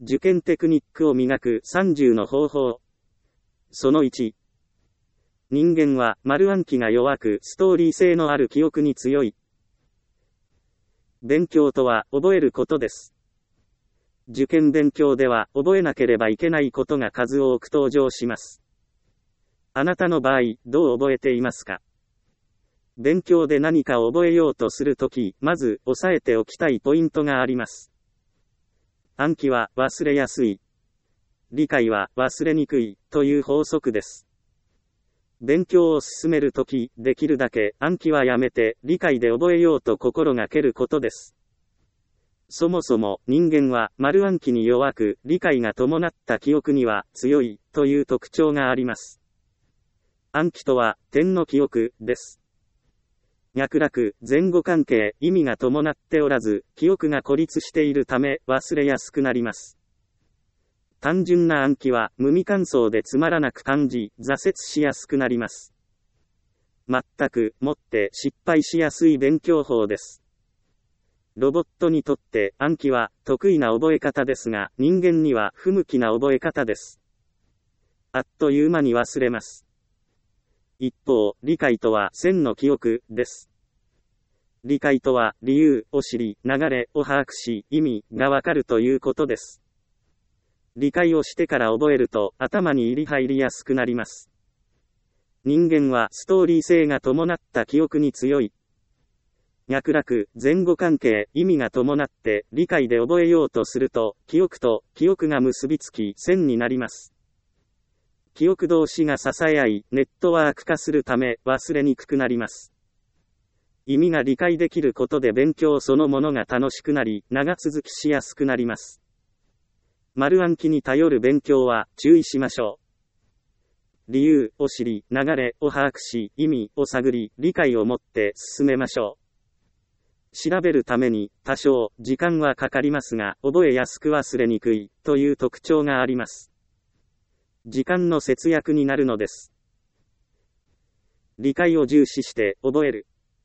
受験テクニックを磨く30の方法。その1。人間は丸暗記が弱くストーリー性のある記憶に強い。勉強とは覚えることです。受験勉強では覚えなければいけないことが数多く登場します。あなたの場合、どう覚えていますか？勉強で何かを覚えようとするとき、まず押さえておきたいポイントがあります。暗記は忘れやすい。理解は忘れにくいという法則です。勉強を進めるとき、できるだけ暗記はやめて理解で覚えようと心がけることです。そもそも人間は丸暗記に弱く理解が伴った記憶には強いという特徴があります。暗記とは点の記憶です。脈絡、前後関係、意味が伴っておらず、記憶が孤立しているため忘れやすくなります。単純な暗記は無味乾燥でつまらなく感じ、挫折しやすくなります。全くもって失敗しやすい勉強法です。ロボットにとって暗記は得意な覚え方ですが、人間には不向きな覚え方です。あっという間に忘れます。一方、理解とは線の記憶です。理解とは理由を知り、流れを把握し、意味がわかるということです。理解をしてから覚えると頭に入りやすくなります。人間はストーリー性が伴った記憶に強い。脈絡、前後関係、意味が伴って理解で覚えようとすると、記憶と記憶が結びつき線になります。記憶同士が支え合い、ネットワーク化するため忘れにくくなります。意味が理解できることで勉強そのものが楽しくなり、長続きしやすくなります。丸暗記に頼る勉強は注意しましょう。理由を知り、流れを把握し、意味を探り、理解を持って進めましょう。調べるために多少時間はかかりますが、覚えやすく忘れにくいという特徴があります。時間の節約になるのです。理解を重視して覚える。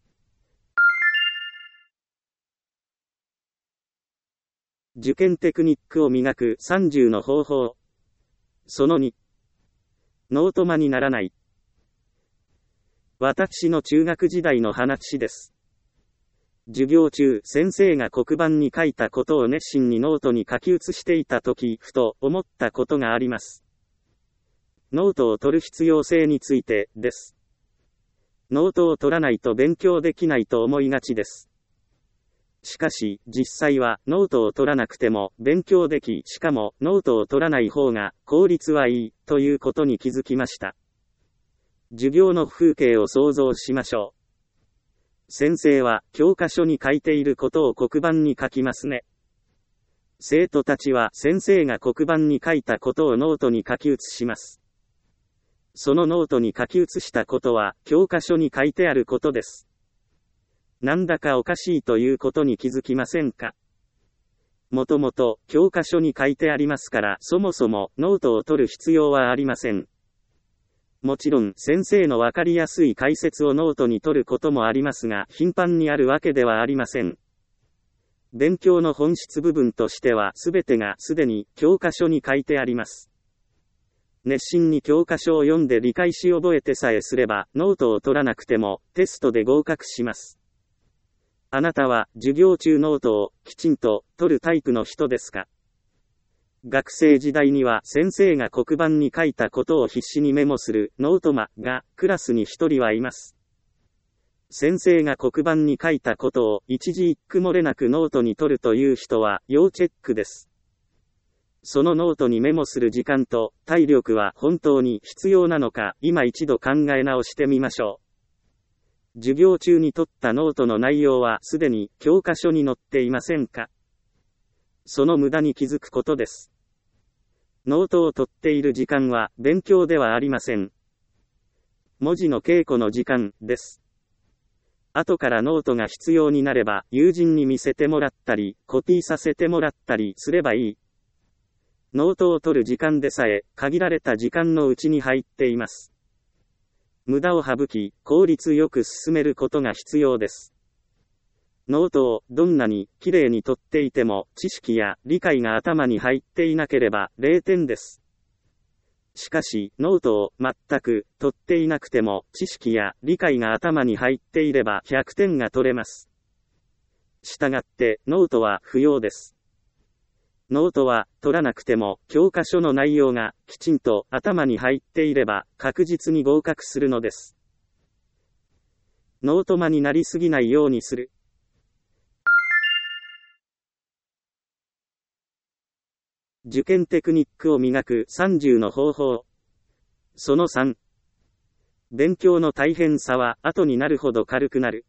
受験テクニックを磨く30の方法。その2。ノートマにならない。私の中学時代の話です。授業中、先生が黒板に書いたことを熱心にノートに書き写していたとき、ふと思ったことがあります。ノートを取る必要性についてです。ノートを取らないと勉強できないと思いがちです。しかし、実際はノートを取らなくても勉強でき、しかもノートを取らない方が効率はいいということに気づきました。授業の風景を想像しましょう。先生は教科書に書いていることを黒板に書きますね。生徒たちは先生が黒板に書いたことをノートに書き写します。そのノートに書き写したことは教科書に書いてあることです。なんだかおかしいということに気づきませんか？もともと教科書に書いてありますから、そもそもノートを取る必要はありません。もちろん先生のわかりやすい解説をノートに取ることもありますが、頻繁にあるわけではありません。勉強の本質部分としては全てがすでに教科書に書いてあります。熱心に教科書を読んで理解し覚えてさえすれば、ノートを取らなくてもテストで合格します。あなたは授業中ノートをきちんと取るタイプの人ですか？学生時代には先生が黒板に書いたことを必死にメモするノート魔がクラスに一人はいます。先生が黒板に書いたことを一字一句漏れなくノートに取るという人は要チェックです。そのノートにメモする時間と体力は本当に必要なのか、今一度考え直してみましょう。授業中に取ったノートの内容はすでに教科書に載っていませんか？その無駄に気づくことです。ノートを取っている時間は勉強ではありません。文字の稽古の時間です。後からノートが必要になれば友人に見せてもらったり、コピーさせてもらったりすればいい。ノートを取る時間でさえ限られた時間のうちに入っています。無駄を省き、効率よく進めることが必要です。 ノートをどんなにきれいに取っていても知識や理解が頭に入っていなければ0点です。しかし、ノートを全く取っていなくても知識や理解が頭に入っていれば100点が取れます。したがって、ノートは不要です。ノートは取らなくても教科書の内容がきちんと頭に入っていれば確実に合格するのです。ノート魔になりすぎないようにする。受験テクニックを磨く30の方法。その3。勉強の大変さは後になるほど軽くなる。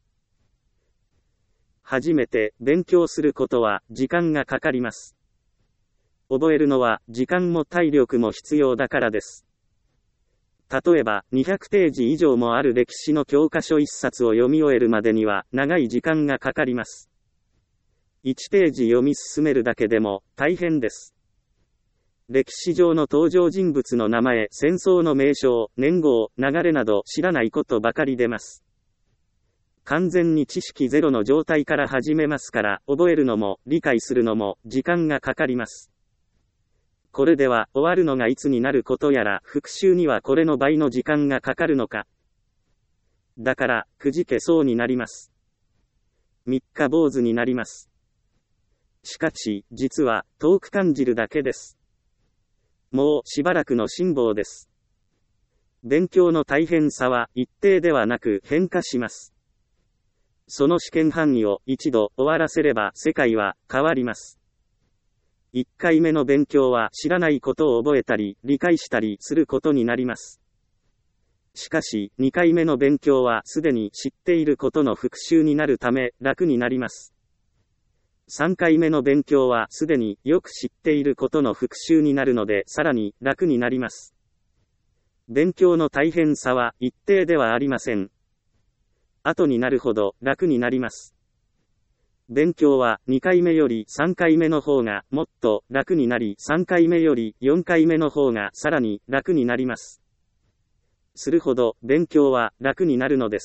初めて勉強することは時間がかかります。覚えるのは時間も体力も必要だからです。例えば200ページ以上もある歴史の教科書1冊を読み終えるまでには長い時間がかかります。1ページ読み進めるだけでも大変です。歴史上の登場人物の名前、戦争の名称、年号、流れなど知らないことばかり出ます。完全に知識ゼロの状態から始めますから、覚えるのも理解するのも時間がかかります。これでは終わるのがいつになることやら、復習にはこれの倍の時間がかかるのか。だから、くじけそうになります。三日坊主になります。しかし、実は遠く感じるだけです。もうしばらくの辛抱です。勉強の大変さは一定ではなく変化します。その試験範囲を一度終わらせれば世界は変わります。1回目の勉強は知らないことを覚えたり理解したりすることになります。しかし2回目の勉強はすでに知っていることの復習になるため楽になります。3回目の勉強はすでによく知っていることの復習になるのでさらに楽になります。勉強の大変さは一定ではありません。後になるほど楽になります。勉強は2回目より3回目の方がもっと楽になり、3回目より4回目の方がさらに楽になります。するほど勉強は楽になるのです。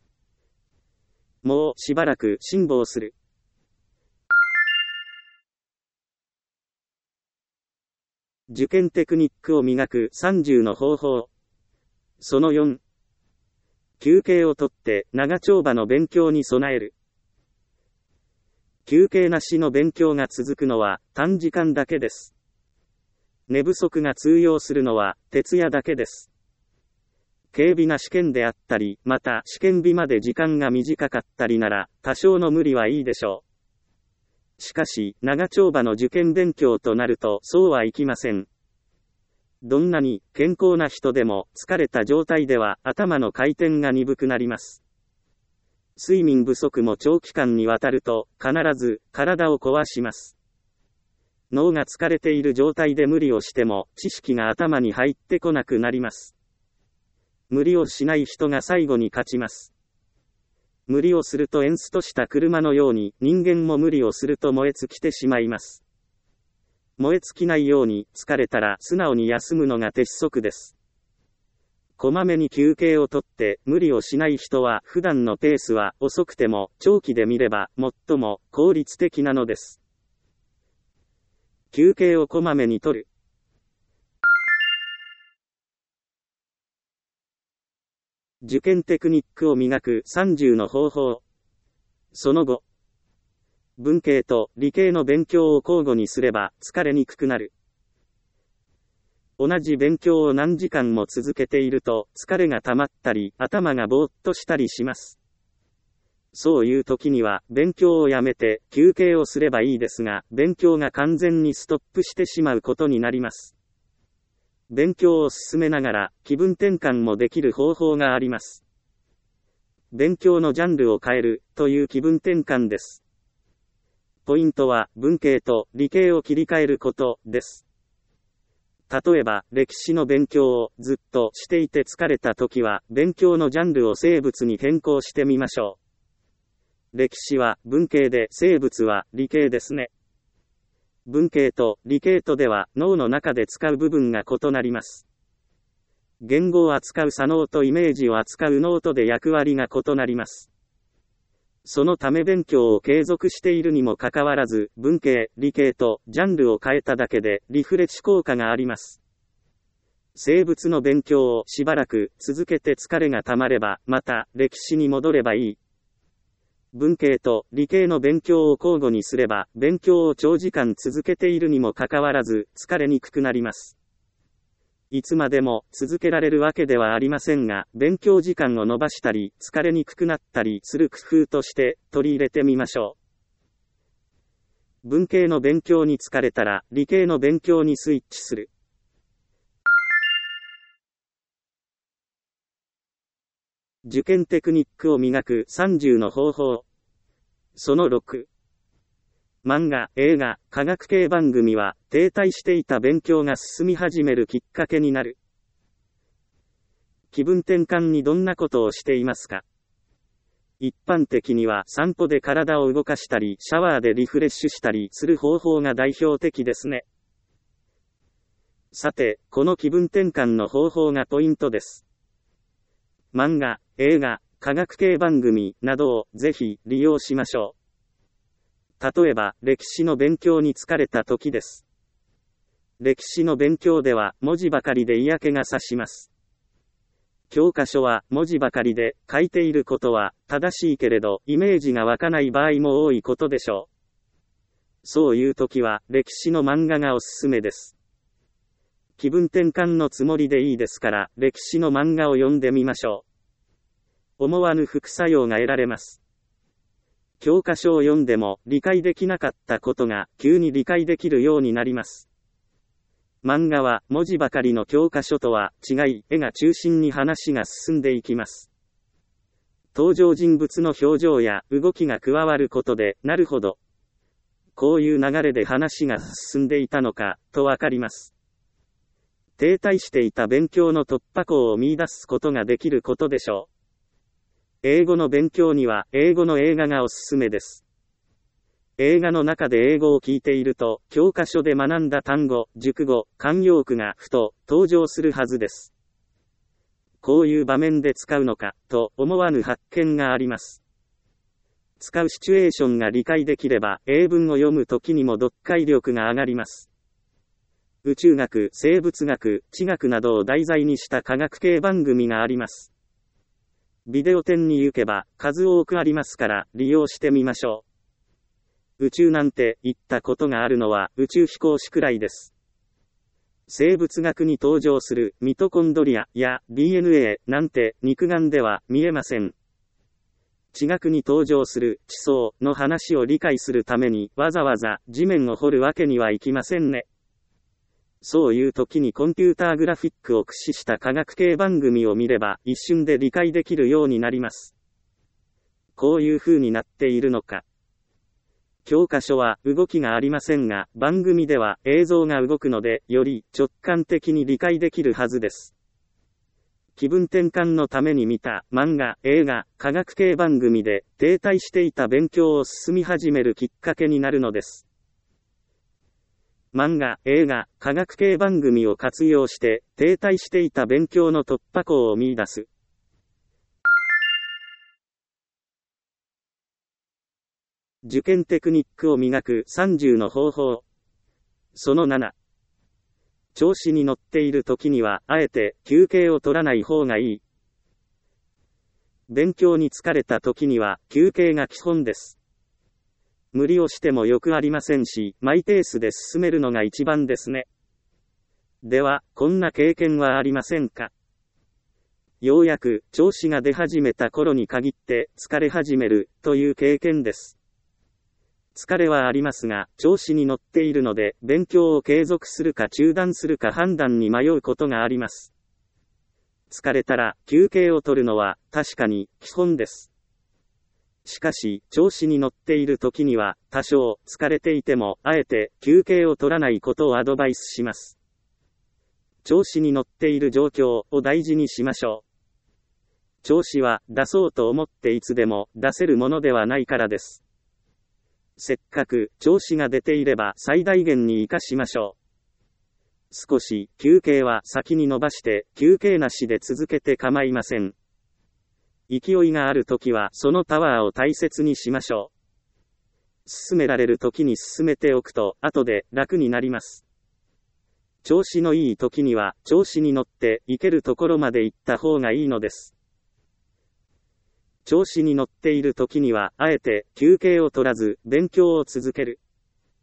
もうしばらく辛抱する。受験テクニックを磨く30の方法。その4。休憩をとって長丁場の勉強に備える。休憩なしの勉強が続くのは短時間だけです。寝不足が通用するのは徹夜だけです。軽微な試験であったり、また試験日まで時間が短かったりなら多少の無理はいいでしょう。しかし、長丁場の受験勉強となるとそうはいきません。どんなに健康な人でも疲れた状態では頭の回転が鈍くなります。睡眠不足も長期間にわたると必ず体を壊します。脳が疲れている状態で無理をしても知識が頭に入ってこなくなります。無理をしない人が最後に勝ちます。無理をするとエンストした車のように人間も無理をすると燃え尽きてしまいます。燃え尽きないように疲れたら素直に休むのが鉄則です。こまめに休憩をとって無理をしない人は普段のペースは遅くても長期で見れば最も効率的なのです。休憩をこまめにとる。受験テクニックを磨く30の方法。その後。文系と理系の勉強を交互にすれば疲れにくくなる。同じ勉強を何時間も続けていると疲れが溜まったり頭がぼーっとしたりします。そういう時には勉強をやめて休憩をすればいいですが、勉強が完全にストップしてしまうことになります。勉強を進めながら気分転換もできる方法があります。勉強のジャンルを変えるという気分転換です。ポイントは文系と理系を切り替えることです。例えば歴史の勉強をずっとしていて疲れた時は勉強のジャンルを生物に変更してみましょう。歴史は文系で生物は理系ですね。文系と理系とでは脳の中で使う部分が異なります。言語を扱う左脳とイメージを扱う脳とで役割が異なります。 そのため勉強を継続しているにもかかわらず、文系、理系とジャンルを変えただけでリフレッシュ効果があります。生物の勉強をしばらく続けて疲れがたまれば、また歴史に戻ればいい。文系と理系の勉強を交互にすれば、勉強を長時間続けているにもかかわらず、疲れにくくなります。いつまでも続けられるわけではありませんが、勉強時間を延ばしたり、疲れにくくなったりする工夫として取り入れてみましょう。文系の勉強に疲れたら、理系の勉強にスイッチする。受験テクニックを磨く30の方法。その6。漫画、映画、科学系番組は停滞していた勉強が進み始めるきっかけになる。気分転換にどんなことをしていますか？一般的には散歩で体を動かしたり、シャワーでリフレッシュしたりする方法が代表的ですね。さて、この気分転換の方法がポイントです。漫画、映画、科学系番組などをぜひ利用しましょう。例えば、歴史の勉強に疲れた時です。歴史の勉強では文字ばかりで嫌気がさします。教科書は文字ばかりで書いていることは正しいけれどイメージが湧かない場合も多いことでしょう。そういう時は歴史の漫画がおすすめです。気分転換のつもりでいいですから歴史の漫画を読んでみましょう。思わぬ副作用が得られます。教科書を読んでも理解できなかったことが急に理解できるようになります。漫画は文字ばかりの教科書とは違い、絵が中心に話が進んでいきます。登場人物の表情や動きが加わることで、なるほど。こういう流れで話が進んでいたのか、とわかります。停滞していた勉強の突破口を見出すことができることでしょう。英語の勉強には英語の映画がおすすめです。映画の中で英語を聞いていると、教科書で学んだ単語、熟語、慣用句がふと登場するはずです。こういう場面で使うのか、と思わぬ発見があります。使うシチュエーションが理解できれば、英文を読むときにも読解力が上がります。宇宙学、生物学、地学などを題材にした科学系番組があります。ビデオ店に行けば数多くありますから利用してみましょう。宇宙なんて言ったことがあるのは宇宙飛行士くらいです。生物学に登場するミトコンドリアや DNA なんて肉眼では見えません。地学に登場する地層の話を理解するためにわざわざ地面を掘るわけにはいきませんね。そういう時にコンピューターグラフィックを駆使した科学系番組を見れば一瞬で理解できるようになります。こういう風になっているのか。教科書は動きがありませんが、番組では映像が動くので、より直感的に理解できるはずです。気分転換のために見た漫画、映画、科学系番組で停滞していた勉強を進み始めるきっかけになるのです。漫画、映画、科学系番組を活用して、停滞していた勉強の突破口を見出す。受験テクニックを磨く30の方法。その7。調子に乗っている時には、あえて休憩を取らない方がいい。勉強に疲れた時には、休憩が基本です。無理をしてもよくありませんし、マイペースで進めるのが一番ですね。では、こんな経験はありませんか？ようやく調子が出始めた頃に限って疲れ始めるという経験です。疲れはありますが、調子に乗っているので、勉強を継続するか中断するか判断に迷うことがあります。疲れたら休憩を取るのは確かに基本です。しかし、調子に乗っている時には、多少疲れていても、あえて休憩を取らないことをアドバイスします。調子に乗っている状況を大事にしましょう。調子は出そうと思っていつでも出せるものではないからです。せっかく調子が出ていれば最大限に活かしましょう。少し休憩は先に伸ばして休憩なしで続けて構いません。 勢いがあるときはそのパワーを大切にしましょう。進められるときに進めておくと、後で楽になります。調子のいいときには、調子に乗って行けるところまで行った方がいいのです。調子に乗っているときには、あえて休憩を取らず、勉強を続ける。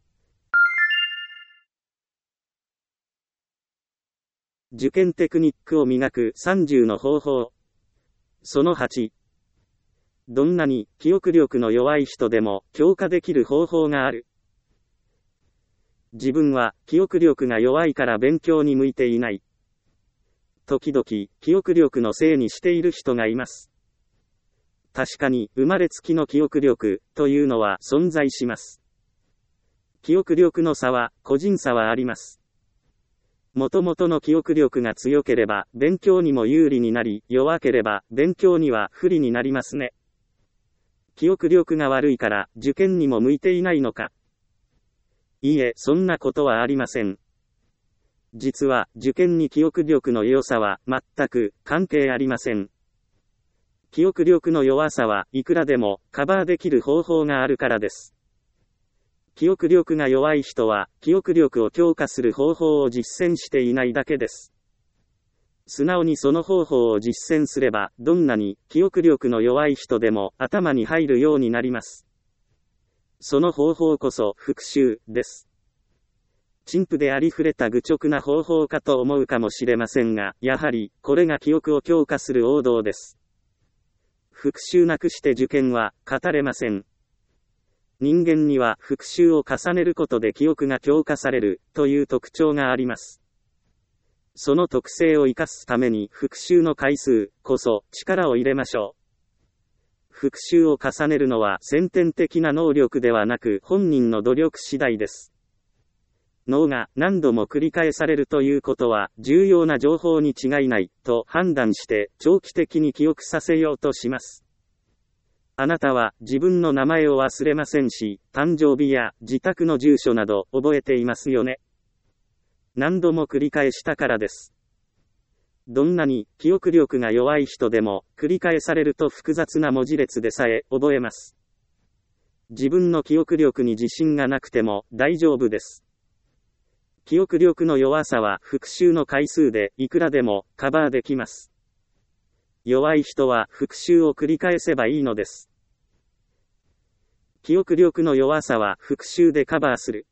受験テクニックを磨く30の方法。その8。どんなに記憶力の弱い人でも強化できる方法がある。自分は記憶力が弱いから勉強に向いていない。時々記憶力のせいにしている人がいます。確かに生まれつきの記憶力というのは存在します。記憶力の差は個人差はあります。もともとの記憶力が強ければ勉強にも有利になり、弱ければ勉強には不利になりますね。記憶力が悪いから受験にも向いていないのか。いいえ、そんなことはありません。実は受験に記憶力の良さは全く関係ありません。記憶力の弱さはいくらでもカバーできる方法があるからです。記憶力が弱い人は記憶力を強化する方法を実践していないだけです。素直にその方法を実践すれば、どんなに記憶力の弱い人でも頭に入るようになります。その方法こそ復習です。陳腐でありふれた愚直な方法かと思うかもしれませんが、やはりこれが記憶を強化する王道です。復習なくして受験は語れません。人間には復習を重ねることで記憶が強化されるという特徴があります。その特性を生かすために復習の回数こそ力を入れましょう。復習を重ねるのは先天的な能力ではなく本人の努力次第です。脳が何度も繰り返されるということは重要な情報に違いないと判断して長期的に記憶させようとします。あなたは自分の名前を忘れませんし、誕生日や自宅の住所など覚えていますよね。何度も繰り返したからです。どんなに記憶力が弱い人でも繰り返されると複雑な文字列でさえ覚えます。自分の記憶力に自信がなくても大丈夫です。記憶力の弱さは復習の回数でいくらでもカバーできます。弱い人は復習を繰り返せばいいのです。記憶力の弱さは復習でカバーする。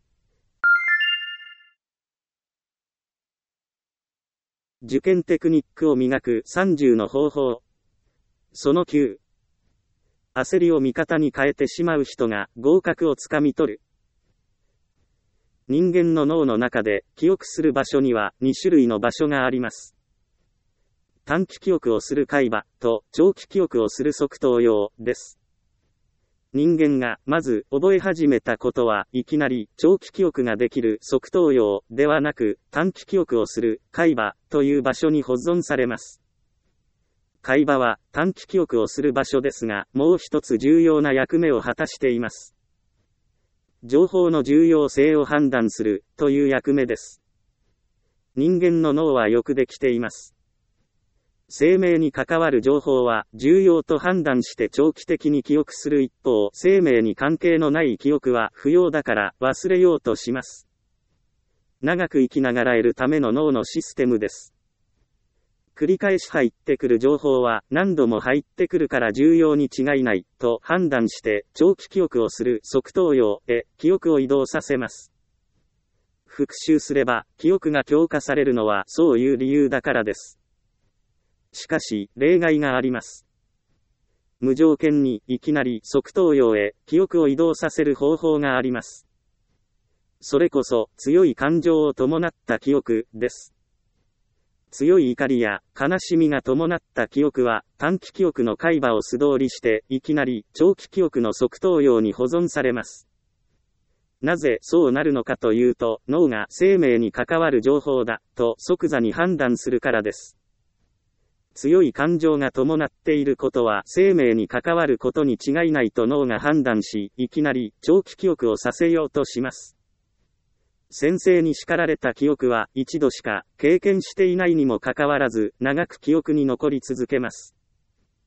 受験テクニックを磨く30の方法。その9。焦りを味方に変えてしまう人が合格をつかみ取る。人間の脳の中で記憶する場所には2種類の場所があります。短期記憶をする海馬と長期記憶をする側頭葉です。人間がまず覚え始めたことはいきなり長期記憶ができる側頭葉ではなく短期記憶をする海馬という場所に保存されます。海馬は短期記憶をする場所ですが、もう一つ重要な役目を果たしています。情報の重要性を判断するという役目です。人間の脳はよくできています。生命に関わる情報は重要と判断して長期的に記憶する一方、生命に関係のない記憶は不要だから忘れようとします。長く生きながら得るための脳のシステムです。繰り返し入ってくる情報は何度も入ってくるから重要に違いないと判断して長期記憶をする側頭葉へ記憶を移動させます。復習すれば記憶が強化されるのはそういう理由だからです。しかし、例外があります。無条件にいきなり側頭葉へ記憶を移動させる方法があります。それこそ強い感情を伴った記憶です。強い怒りや悲しみが伴った記憶は短期記憶の海馬を素通りしていきなり長期記憶の側頭葉に保存されます。なぜそうなるのかというと、脳が生命に関わる情報だと即座に判断するからです。強い感情が伴っていることは生命に関わることに違いないと脳が判断し、いきなり長期記憶をさせようとします。先生に叱られた記憶は一度しか経験していないにもかかわらず長く記憶に残り続けます。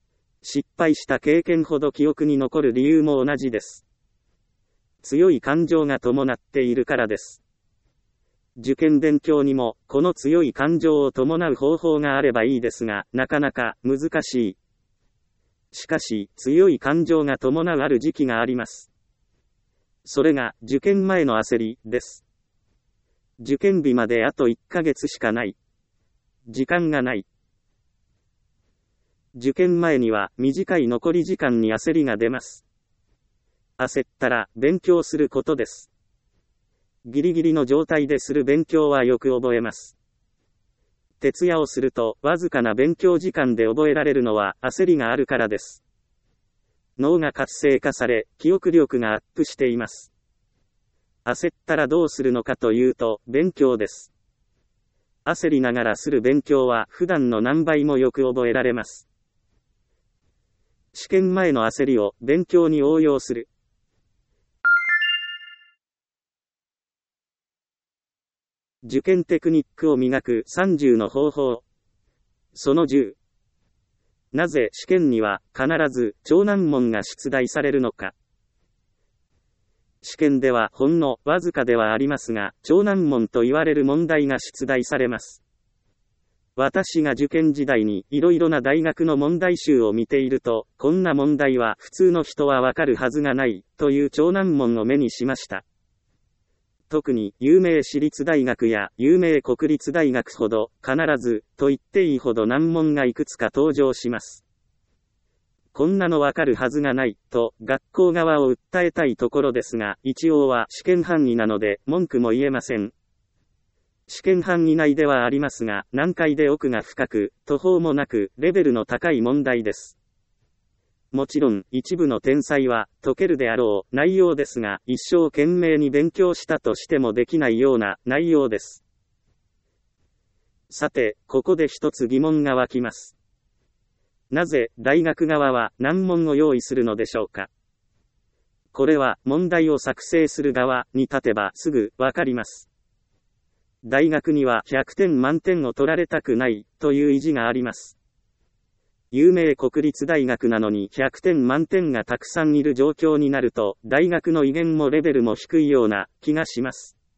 失敗した経験ほど記憶に残る理由も同じです。強い感情が伴っているからです。受験勉強にも、この強い感情を伴う方法があればいいですが、なかなか難しい。しかし、強い感情が伴うある時期があります。それが、受験前の焦りです。受験日まであと1ヶ月しかない。時間がない。受験前には、短い残り時間に焦りが出ます。焦ったら、勉強することです。ギリギリの状態でする勉強はよく覚えます。徹夜をすると、わずかな勉強時間で覚えられるのは焦りがあるからです。脳が活性化され、記憶力がアップしています。焦ったらどうするのかというと、勉強です。焦りながらする勉強は普段の何倍もよく覚えられます。試験前の焦りを勉強に応用する。受験テクニックを磨く30の方法。その10。なぜ試験には必ず超難問が出題されるのか。試験ではほんのわずかではありますが、超難問と言われる問題が出題されます。私が受験時代にいろいろな大学の問題集を見ていると、こんな問題は普通の人はわかるはずがない、という超難問を目にしました。特に有名私立大学や有名国立大学ほど必ずと言っていいほど難問がいくつか登場します。こんなのわかるはずがないと学校側を訴えたいところですが、一応は試験範囲なので文句も言えません。試験範囲内ではありますが、難解で奥が深く、途方もなくレベルの高い問題です。もちろん、一部の天才は、解けるであろう内容ですが、一生懸命に勉強したとしてもできないような内容です。さて、ここで一つ疑問が湧きます。なぜ、大学側は難問を用意するのでしょうか。これは、問題を作成する側に立てばすぐわかります。大学には100点満点を取られたくないという意地があります。有名国立大学なのに100点満点がたくさんいる状況になると、大学の威厳もレベルも低いような気がします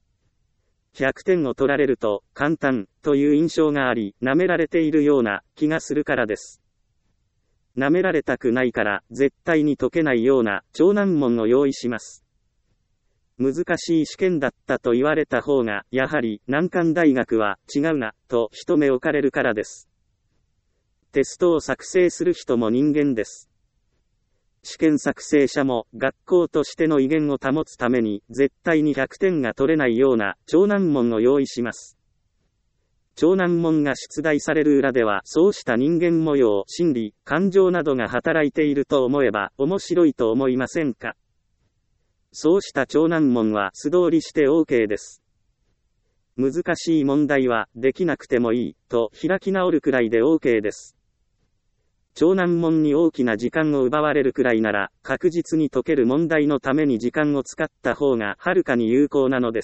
。100点を取られると、簡単という印象があり、舐められているような気がするからです。舐められたくないから、絶対に解けないような超難問を用意します。難しい試験だったと言われた方が、やはり難関大学は違うな、と一目置かれるからです。テストを作成する人も人間です。試験作成者も学校としての威厳を保つために絶対に100点が取れないような超難問を用意します。超難問が出題される裏ではそうした人間模様、心理、感情などが働いていると思えば面白いと思いませんか。そうした超難問は素通りして OK です。難しい問題はできなくてもいいと開き直るくらいで OK です。超難問に大きな時間を奪われるくらいなら、確実に解ける問題のために時間を使った方がはるかに有効なのです。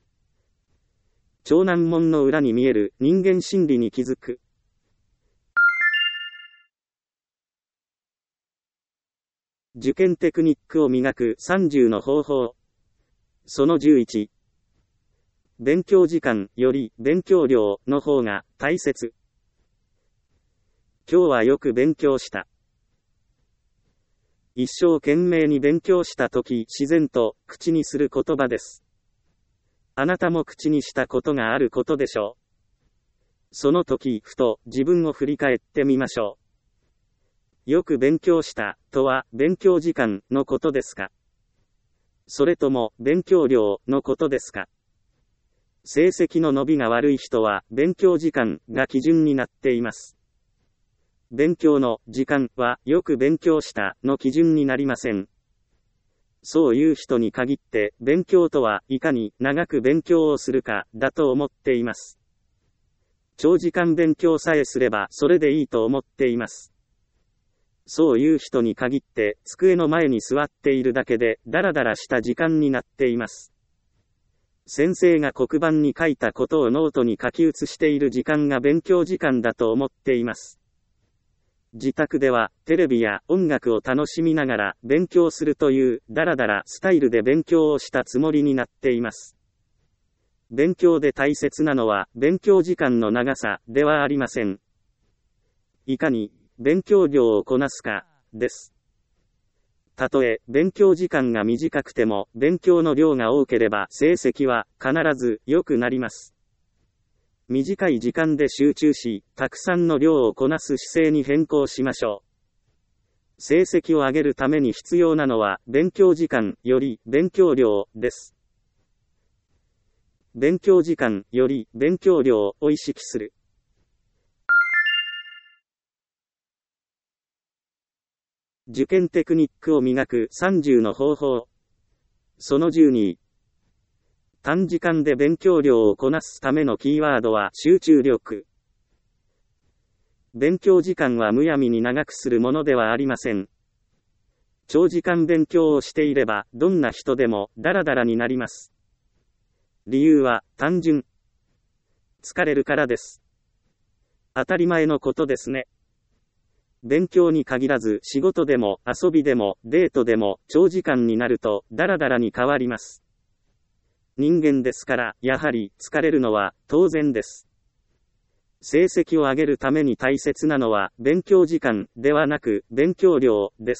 超難問の裏に見える人間心理に気づく。受験テクニックを磨く30の方法。その11。勉強時間より勉強量の方が大切。今日はよく勉強した。一生懸命に勉強したとき自然と口にする言葉です。あなたも口にしたことがあることでしょう。その時ふと自分を振り返ってみましょう。よく勉強したとは勉強時間のことですか。それとも勉強量のことですか。成績の伸びが悪い人は勉強時間が基準になっています。勉強の時間はよく勉強したの基準になりません。そういう人に限って勉強とはいかに長く勉強をするかだと思っています。長時間勉強さえすればそれでいいと思っています。そういう人に限って机の前に座っているだけでダラダラした時間になっています。先生が黒板に書いたことをノートに書き写している時間が勉強時間だと思っています。 自宅ではテレビや音楽を楽しみながら勉強するというダラダラスタイルで勉強をしたつもりになっています。勉強で大切なのは勉強時間の長さではありません。いかに勉強量をこなすかです。たとえ勉強時間が短くても勉強の量が多ければ成績は必ず良くなります。短い時間で集中し、たくさんの量をこなす姿勢に変更しましょう。成績を上げるために必要なのは勉強時間より勉強量です。勉強時間より勉強量を意識する。受験テクニックを磨く30の方法。その12。短時間で勉強量をこなすためのキーワードは集中力。勉強時間はむやみに長くするものではありません。長時間勉強をしていればどんな人でもダラダラになります。理由は単純。疲れるからです。当たり前のことですね。勉強に限らず仕事でも遊びでもデートでも長時間になるとダラダラに変わります。人間ですから、やはり疲れるのは当然です。成績を上げるために大切なのは勉強時間ではなく勉強量です。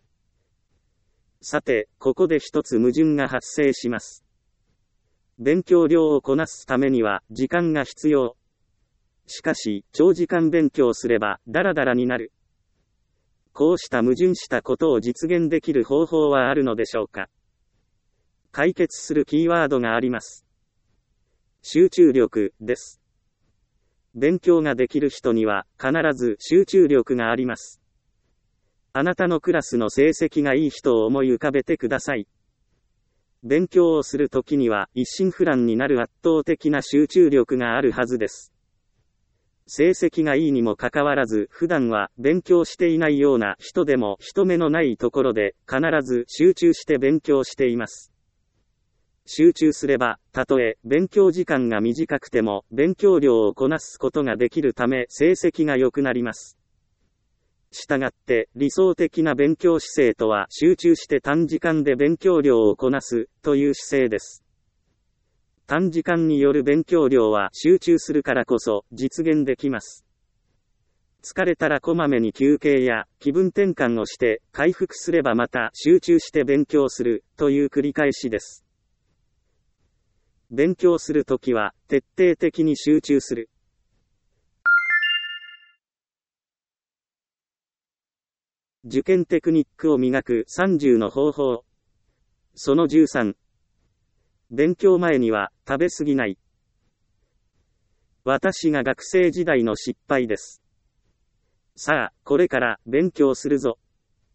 さて、ここで一つ矛盾が発生します。勉強量をこなすためには時間が必要。しかし、長時間勉強すればダラダラになる。こうした矛盾したことを実現できる方法はあるのでしょうか。解決するキーワードがあります。集中力です。勉強ができる人には必ず集中力があります。あなたのクラスの成績がいい人を思い浮かべてください。勉強をするときには一心不乱になる圧倒的な集中力があるはずです。成績がいいにもかかわらず普段は勉強していないような人でも人目のないところで必ず集中して勉強しています。集中すれば、たとえ勉強時間が短くても勉強量をこなすことができるため成績が良くなります。したがって理想的な勉強姿勢とは集中して短時間で勉強量をこなすという姿勢です。短時間による勉強量は集中するからこそ実現できます。疲れたらこまめに休憩や気分転換をして回復すればまた集中して勉強するという繰り返しです。勉強するときは徹底的に集中する。受験テクニックを磨く30の方法。その13。勉強前には食べ過ぎない。私が学生時代の失敗です。さあ、これから勉強するぞ。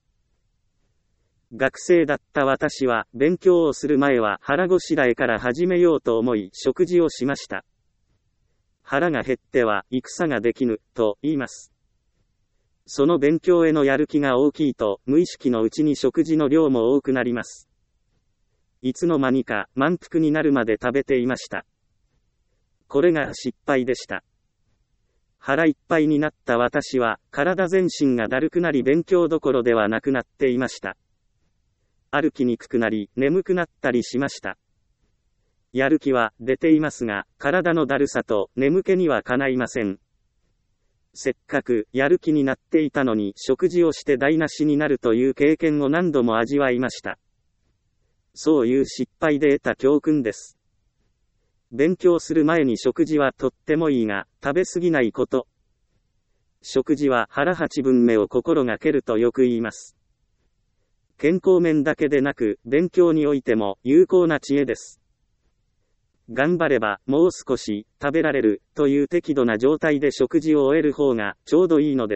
学生だった私は勉強をする前は腹ごしらえから始めようと思い食事をしました。腹が減っては戦ができぬと言います。その勉強へのやる気が大きいと無意識のうちに食事の量も多くなります。いつの間にか満腹になるまで食べていました。これが失敗でした。腹いっぱいになった私は体全身がだるくなり勉強どころではなくなっていました。歩きにくくなり眠くなったりしました。やる気は出ていますが、体のだるさと眠気にはかないません。せっかくやる気になっていたのに食事をして台無しになるという経験を何度も味わいました。そういう失敗で得た教訓です。勉強する前に食事はとってもいいが、食べ過ぎないこと。食事は腹八分目を心がけるとよく言います。健康面だけでなく、勉強においても有効な知恵です。頑張ればもう少し食べられるという適度な状態で食事を終える方がちょうどいいのです。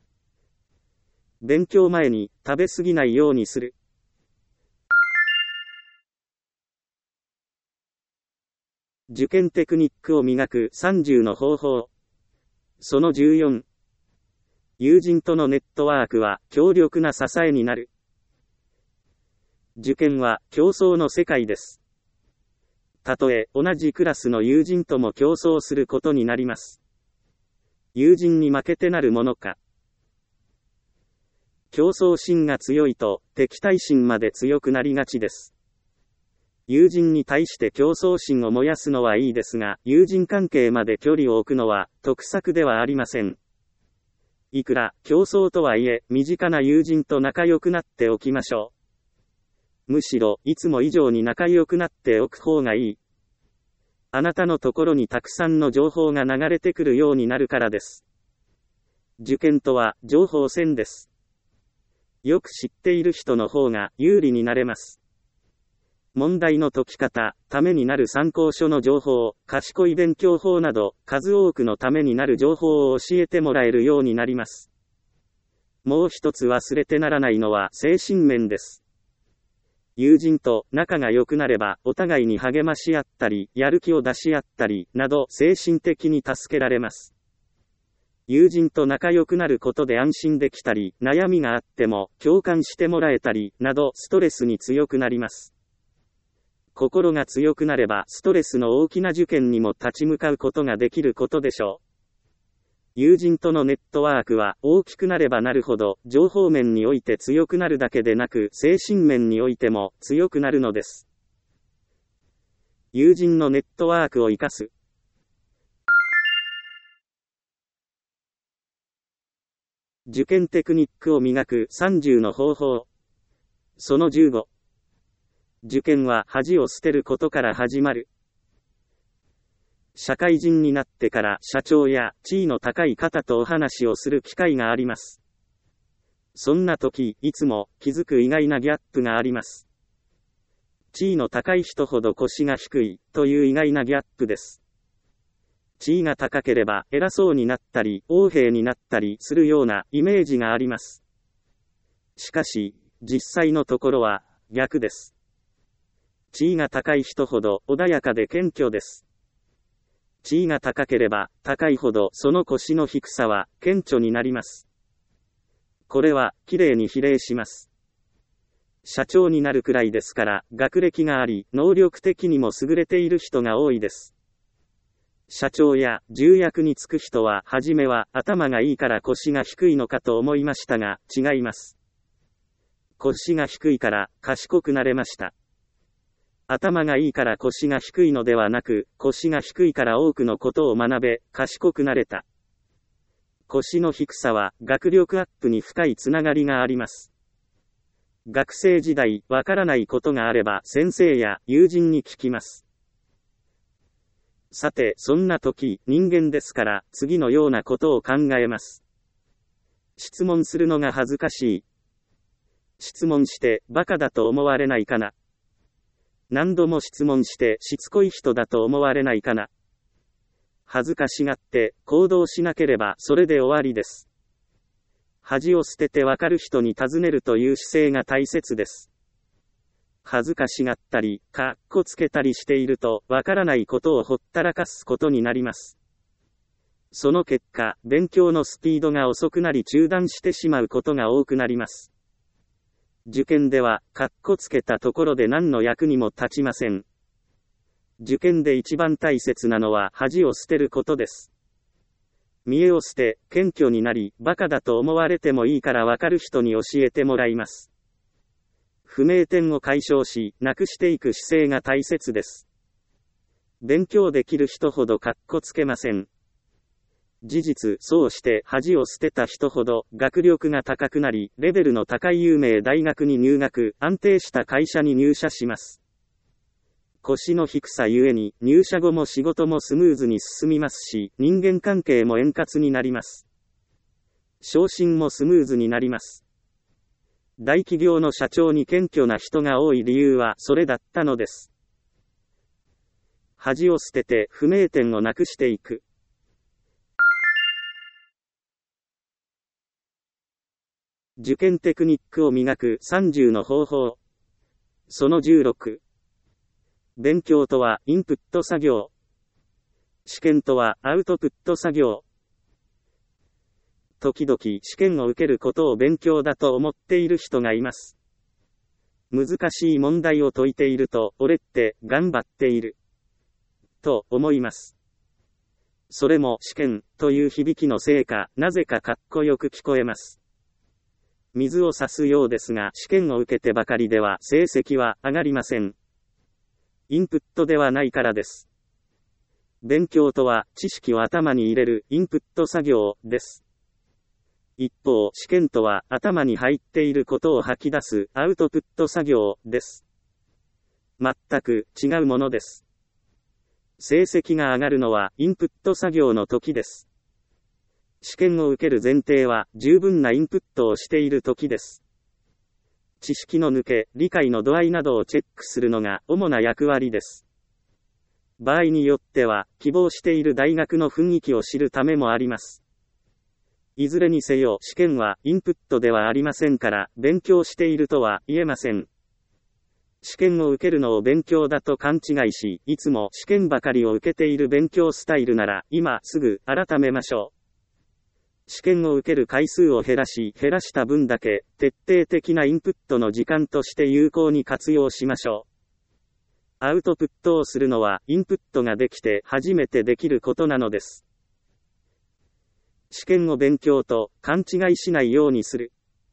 勉強前に食べ過ぎないようにする。受験テクニックを磨く30の方法。その14。友人とのネットワークは強力な支えになる。受験は競争の世界です。たとえ同じクラスの友人とも競争することになります。友人に負けてなるものか。 競争心が強いと、敵対心まで強くなりがちです。友人に対して競争心を燃やすのはいいですが、友人関係まで距離を置くのは、得策ではありません。いくら、競争とはいえ、身近な友人と仲良くなっておきましょう。むしろ、いつも以上に仲良くなっておく方がいい。あなたのところにたくさんの情報が流れてくるようになるからです。受験とは、情報戦です。よく知っている人の方が有利になれます。問題の解き方、ためになる参考書の情報、賢い勉強法など、数多くのためになる情報を教えてもらえるようになります。もう一つ忘れてならないのは精神面です。友人と仲が良くなれば、お互いに励まし合ったり、やる気を出し合ったり、など精神的に助けられます。友人と仲良くなることで安心できたり、悩みがあっても共感してもらえたり、などストレスに強くなります。心が強くなればストレスの大きな受験にも立ち向かうことができることでしょう。友人とのネットワークは大きくなればなるほど、情報面において強くなるだけでなく、精神面においても強くなるのです。友人のネットワークを生かす。受験テクニックを磨く30の方法。その15。受験は恥を捨てることから始まる。社会人になってから社長や地位の高い方とお話をする機会があります。そんな時、いつも気づく意外なギャップがあります。地位の高い人ほど腰が低いという意外なギャップです。地位が高ければ偉そうになったり、横柄になったりするようなイメージがあります。しかし、実際のところは逆です。地位が高い人ほど穏やかで謙虚です。地位が高ければ高いほどその腰の低さは顕著になります。これはきれいに比例します。社長になるくらいですから学歴があり能力的にも優れている人が多いです。社長や重役に就く人は初めは頭がいいから腰が低いのかと思いましたが違います。腰が低いから賢くなれました。頭がいいから腰が低いのではなく、腰が低いから多くのことを学べ、賢くなれた。腰の低さは学力アップに深いつながりがあります。学生時代、わからないことがあれば先生や友人に聞きます。さて、そんな時、人間ですから次のようなことを考えます。質問するのが恥ずかしい。質問してバカだと思われないかな。何度も質問してしつこい人だと思われないかな。恥ずかしがって行動しなければそれで終わりです。恥を捨ててわかる人に尋ねるという姿勢が大切です。恥ずかしがったり、かっこつけたりしているとわからないことをほったらかすことになります。その結果、勉強のスピードが遅くなり中断してしまうことが多くなります。受験では、かっこつけたところで何の役にも立ちません。受験で一番大切なのは恥を捨てることです。見栄を捨て、謙虚になり、バカだと思われてもいいからわかる人に教えてもらいます。不明点を解消し、なくしていく姿勢が大切です。勉強できる人ほどかっこつけません。事実、そうして恥を捨てた人ほど学力が高くなり、レベルの高い有名大学に入学、安定した会社に入社します。腰の低さゆえに入社後も仕事もスムーズに進みますし、人間関係も円滑になります。昇進もスムーズになります。大企業の社長に謙虚な人が多い理由はそれだったのです。恥を捨てて不明点をなくしていく。受験テクニックを磨く30の方法。その16。勉強とはインプット作業。試験とはアウトプット作業。時々試験を受けることを勉強だと思っている人がいます。難しい問題を解いていると、俺って頑張っている。と思います。それも試験という響きのせいか、なぜかかっこよく聞こえます。 水を差すようですが、試験を受けてばかりでは成績は上がりません。インプットではないからです。勉強とは知識を頭に入れるインプット作業です。一方、試験とは頭に入っていることを吐き出すアウトプット作業です。全く違うものです。成績が上がるのはインプット作業の時です。試験を受ける前提は十分なインプットをしている時です。知識の抜け、理解の度合いなどをチェックするのが主な役割です。場合によっては、希望している大学の雰囲気を知るためもあります。いずれにせよ、試験はインプットではありませんから、勉強しているとは言えません。試験を受けるのを勉強だと勘違いし、いつも試験ばかりを受けている勉強スタイルなら、今すぐ改めましょう。試験を受ける回数を減らした分だけ、徹底的なインプットの時間として有効に活用しましょう。アウトプットをするのは、インプットができて初めてできることなのです。試験を勉強と勘違いしないようにする。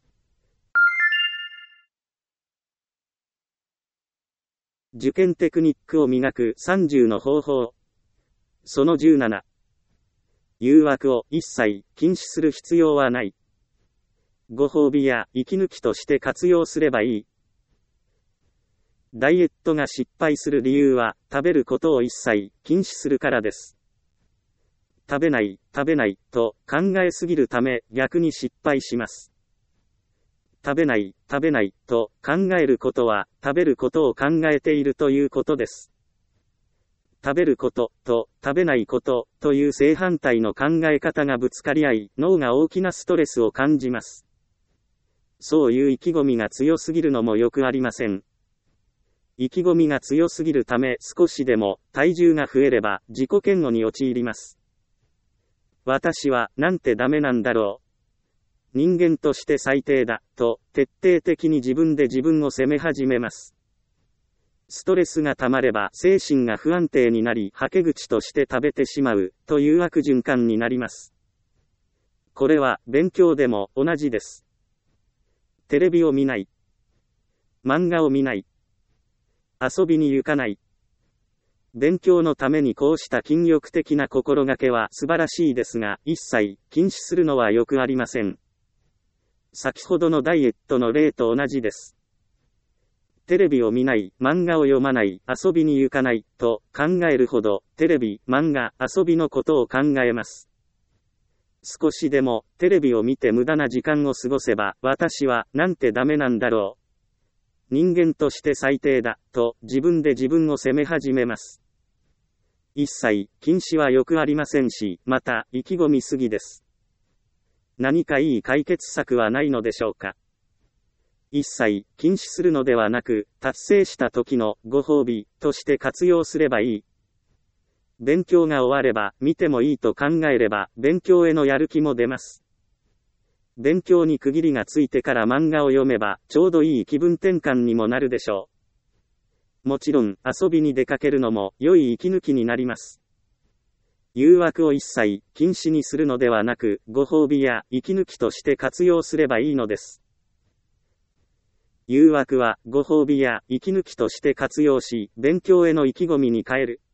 受験テクニックを磨く30の方法。その17。誘惑を一切禁止する必要はない。ご褒美や息抜きとして活用すればいい。ダイエットが失敗する理由は、食べることを一切禁止するからです。食べない、と考えすぎるため逆に失敗します。食べない、と考えることは、食べることを考えているということです。食べることと食べないことという正反対の考え方がぶつかり合い、脳が大きなストレスを感じます。そういう意気込みが強すぎるのもよくありません。意気込みが強すぎるため少しでも体重が増えれば自己嫌悪に陥ります。私はなんてダメなんだろう。人間として最低だ、と徹底的に自分で自分を責め始めます。ストレスが溜まれば精神が不安定になり、はけ口として食べてしまう、という悪循環になります。これは勉強でも同じです。テレビを見ない。漫画を見ない。遊びに行かない。勉強のためにこうした禁欲的な心がけは素晴らしいですが、一切禁止するのはよくありません。先ほどのダイエットの例と同じです。テレビを見ない、漫画を読まない、遊びに行かない、と考えるほど、テレビ、漫画、遊びのことを考えます。少しでも、テレビを見て無駄な時間を過ごせば、私は、なんてダメなんだろう。人間として最低だ、と自分で自分を責め始めます。一切、禁止はよくありませんし、また、意気込みすぎです。何かいい解決策はないのでしょうか。一切、禁止するのではなく、達成した時のご褒美として活用すればいい。勉強が終われば、見てもいいと考えれば、勉強へのやる気も出ます。勉強に区切りがついてから漫画を読めば、ちょうどいい気分転換にもなるでしょう。もちろん、遊びに出かけるのも、良い息抜きになります。誘惑を一切、禁止にするのではなく、ご褒美や息抜きとして活用すればいいのです。誘惑は、ご褒美や息抜きとして活用し、勉強への意気込みに変える。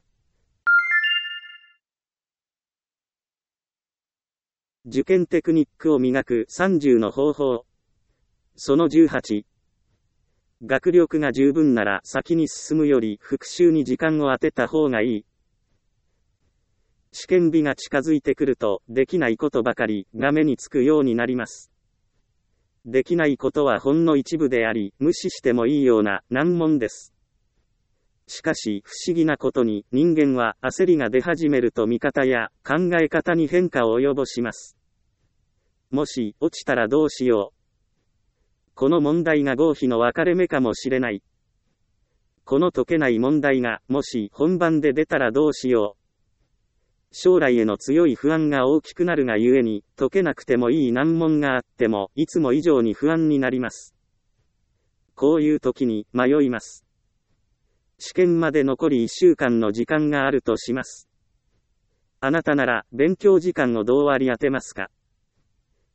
受験テクニックを磨く30の方法。その18。学力が十分なら先に進むより復習に時間を当てた方がいい。試験日が近づいてくると、できないことばかりが目につくようになります。できないことはほんの一部であり、無視してもいいような難問です。しかし、不思議なことに、人間は焦りが出始めると見方や考え方に変化を及ぼします。もし、落ちたらどうしよう。この問題が合否の分かれ目かもしれない。この解けない問題が、もし本番で出たらどうしよう。将来への強い不安が大きくなるがゆえに、解けなくてもいい難問があっても、いつも以上に不安になります。こういう時に迷います。試験まで残り1週間の時間があるとします。あなたなら、勉強時間をどう割り当てますか？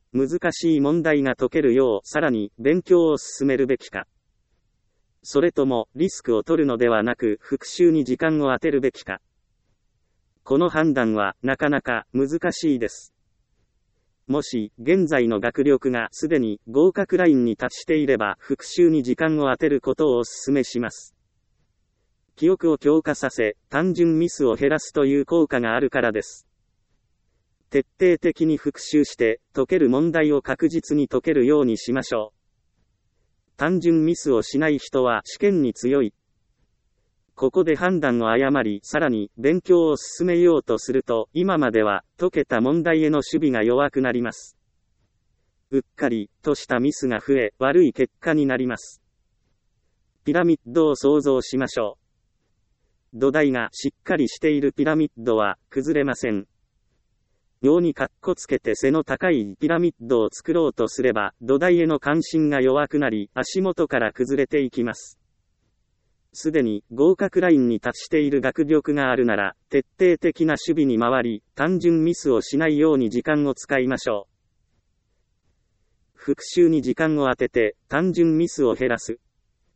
難しい問題が解けるようさらに勉強を進めるべきか。それともリスクを取るのではなく復習に時間を当てるべきか。この判断はなかなか難しいです。もし現在の学力がすでに合格ラインに達していれば復習に時間を当てることをお勧めします。記憶を強化させ、単純ミスを減らすという効果があるからです。徹底的に復習して解ける問題を確実に解けるようにしましょう。単純ミスをしない人は試験に強い。ここで判断を誤り、さらに勉強を進めようとすると、今までは解けた問題への守備が弱くなります。うっかりとしたミスが増え、悪い結果になります。ピラミッドを想像しましょう。土台がしっかりしているピラミッドは崩れません。妙にかっこつけて背の高いピラミッドを作ろうとすれば、土台への関心が弱くなり、足元から崩れていきます。すでに合格ラインに達している学力があるなら、徹底的な守備に回り、単純ミスをしないように時間を使いましょう。復習に時間を当てて、単純ミスを減らす。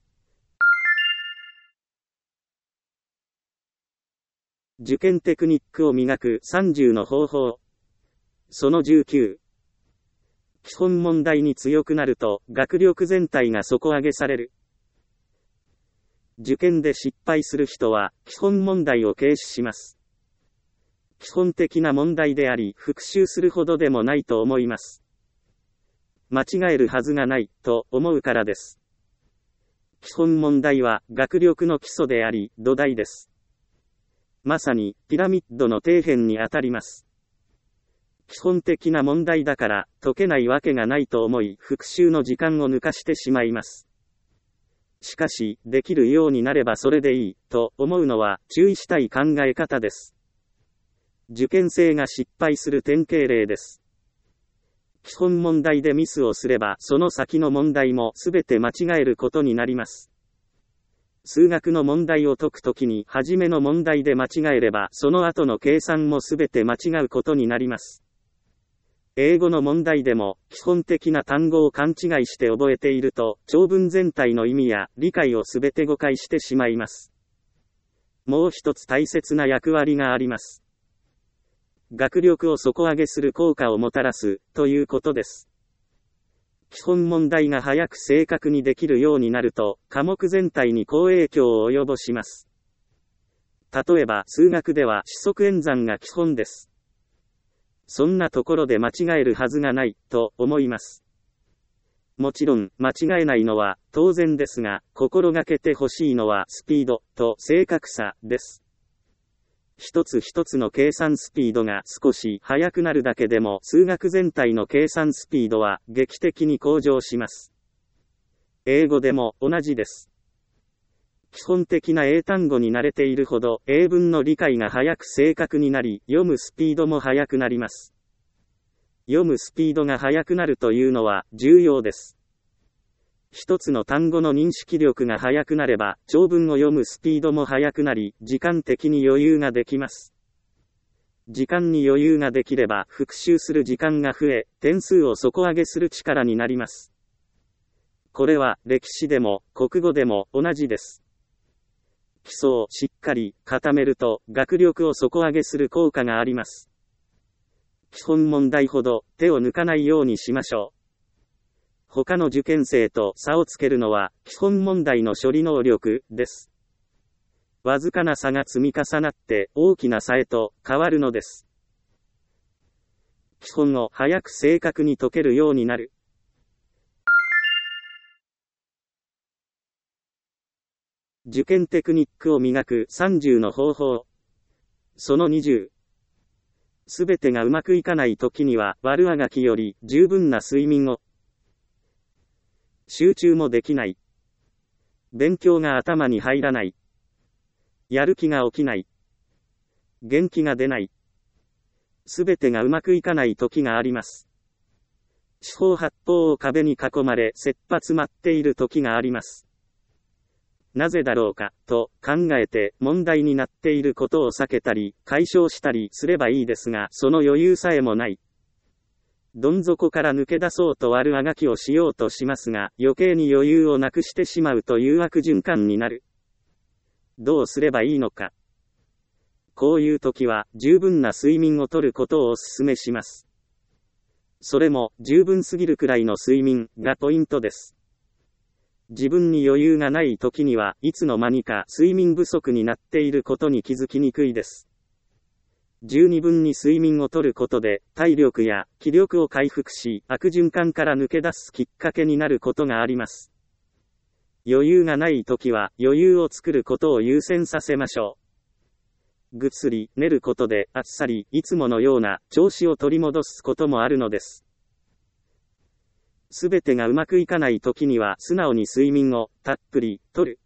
受験テクニックを磨く30の方法。その19。基本問題に強くなると、学力全体が底上げされる。受験で失敗する人は、基本問題を軽視します。基本的な問題であり、復習するほどでもないと思います。間違えるはずがない、と思うからです。基本問題は、学力の基礎であり、土台です。まさに、ピラミッドの底辺にあたります。基本的な問題だから、解けないわけがないと思い、復習の時間を抜かしてしまいます。しかし、できるようになればそれでいい、と思うのは注意したい考え方です。受験生が失敗する典型例です。基本問題でミスをすれば、その先の問題もすべて間違えることになります。数学の問題を解くときに、初めの問題で間違えれば、その後の計算もすべて間違うことになります。英語の問題でも、基本的な単語を勘違いして覚えていると、長文全体の意味や理解をすべて誤解してしまいます。もう一つ大切な役割があります。学力を底上げする効果をもたらす、ということです。基本問題が早く正確にできるようになると、科目全体に好影響を及ぼします。例えば、数学では四則演算が基本です。そんなところで間違えるはずがない、と思います。もちろん、間違えないのは当然ですが、心がけてほしいのはスピードと正確さです。一つ一つの計算スピードが少し速くなるだけでも、数学全体の計算スピードは劇的に向上します。英語でも同じです。基本的な英単語に慣れているほど、英文の理解が早く正確になり、読むスピードも速くなります。読むスピードが速くなるというのは重要です。一つの単語の認識力が速くなれば、長文を読むスピードも速くなり、時間的に余裕ができます。時間に余裕ができれば、復習する時間が増え、点数を底上げする力になります。これは歴史でも国語でも同じです。基礎をしっかり固めると学力を底上げする効果があります。基本問題ほど手を抜かないようにしましょう。他の受験生と差をつけるのは基本問題の処理能力です。わずかな差が積み重なって大きな差へと変わるのです。基本を早く正確に解けるようになる。受験テクニックを磨く30の方法。その20。すべてがうまくいかないときには、悪あがきより十分な睡眠を。集中もできない。勉強が頭に入らない。やる気が起きない。元気が出ない。すべてがうまくいかないときがあります。四方八方を壁に囲まれ、切羽詰まっているときがあります。なぜだろうか、と考えて問題になっていることを避けたり、解消したりすればいいですが、その余裕さえもない。 どん底から抜け出そうと悪あがきをしようとしますが、余計に余裕をなくしてしまうという悪循環になる。どうすればいいのか。こういう時は、十分な睡眠をとることをお勧めします。それも、十分すぎるくらいの睡眠がポイントです。自分に余裕がない時には、いつの間にか睡眠不足になっていることに気づきにくいです。十二分に睡眠をとることで、体力や気力を回復し、悪循環から抜け出すきっかけになることがあります。余裕がない時は、余裕を作ることを優先させましょう。ぐっすり寝ることで、あっさり、いつものような調子を取り戻すこともあるのです。すべてがうまくいかない時には、素直に睡眠をたっぷりとる。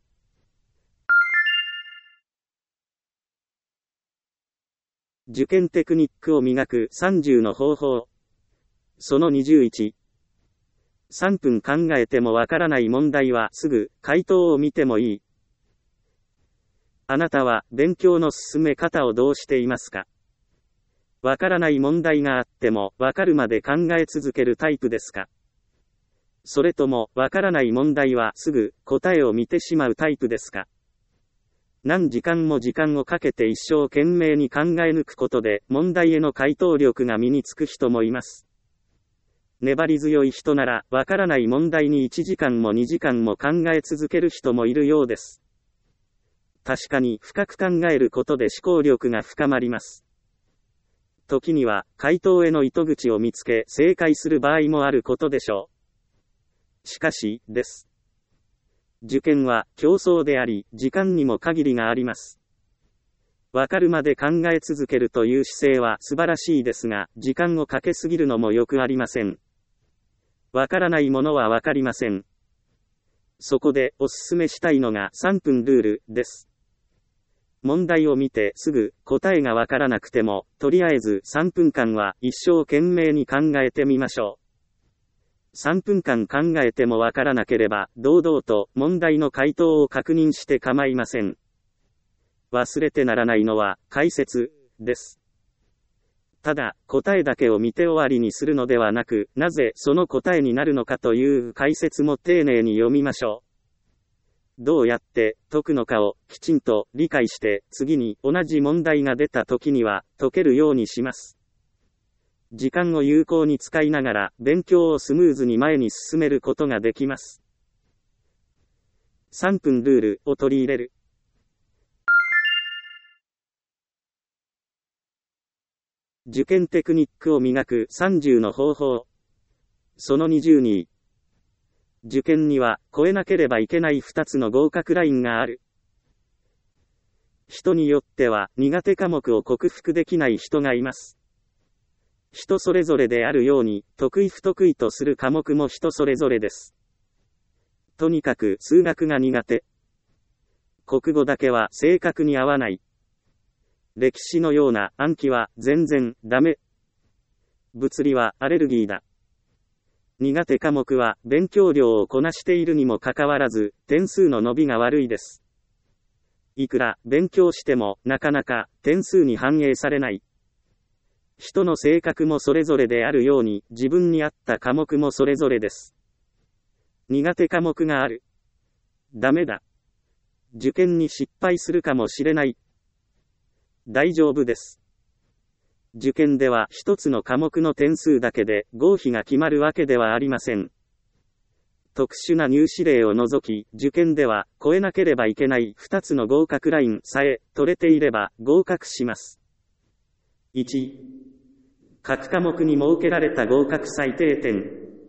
受験テクニックを磨く30の方法。その21。3分考えてもわからない問題はすぐ回答を見てもいい。あなたは勉強の進め方をどうしていますか？わからない問題があってもわかるまで考え続けるタイプですか？それともわからない問題はすぐ答えを見てしまうタイプですか？何時間も時間をかけて一生懸命に考え抜くことで問題への回答力が身につく人もいます。粘り強い人なら、わからない問題に1時間も2時間も考え続ける人もいるようです。確かに深く考えることで思考力が深まります。時には、回答への糸口を見つけ正解する場合もあることでしょう。しかし、です。受験は競争であり、時間にも限りがあります。わかるまで考え続けるという姿勢は素晴らしいですが、時間をかけすぎるのもよくありません。わからないものはわかりません。そこでおすすめしたいのが3分ルールです。問題を見てすぐ答えがわからなくても、とりあえず3分間は一生懸命に考えてみましょう。3分間考えてもわからなければ、堂々と問題の回答を確認して構いません。忘れてならないのは解説です。ただ、答えだけを見て終わりにするのではなく、なぜその答えになるのかという解説も丁寧に読みましょう。どうやって解くのかをきちんと理解して、次に同じ問題が出た時には解けるようにします。時間を有効に使いながら勉強をスムーズに前に進めることができます。3分ルールを取り入れる。受験テクニックを磨く30の方法。その20に、受験には越えなければいけない2つの合格ラインがある。人によっては苦手科目を克服できない人がいます。人それぞれであるように、得意不得意とする科目も人それぞれです。とにかく数学が苦手。国語だけは正確に合わない。歴史のような暗記は全然ダメ。物理はアレルギーだ。苦手科目は勉強量をこなしているにもかかわらず、点数の伸びが悪いです。いくら勉強してもなかなか点数に反映されない。人の性格もそれぞれであるように、自分に合った科目もそれぞれです。苦手科目がある。ダメだ。受験に失敗するかもしれない。大丈夫です。受験では一つの科目の点数だけで合否が決まるわけではありません。特殊な入試例を除き、受験では越えなければいけない2つの合格ラインさえ取れていれば合格します。1、各科目に設けられた合格最低点。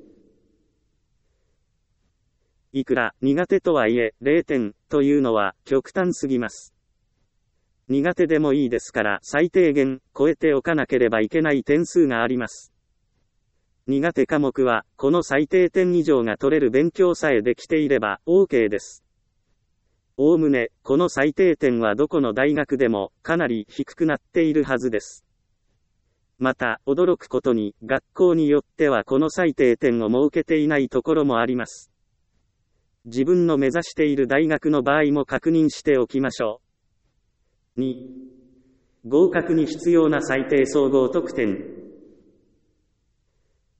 いくら苦手とはいえ0点というのは極端すぎます。苦手でもいいですから最低限超えておかなければいけない点数があります。苦手科目はこの最低点以上が取れる勉強さえできていれば OK です。おおむねこの最低点はどこの大学でもかなり低くなっているはずです。また驚くことに学校によってはこの最低点を設けていないところもあります。自分の目指している大学の場合も確認しておきましょう。2、合格に必要な最低総合得点。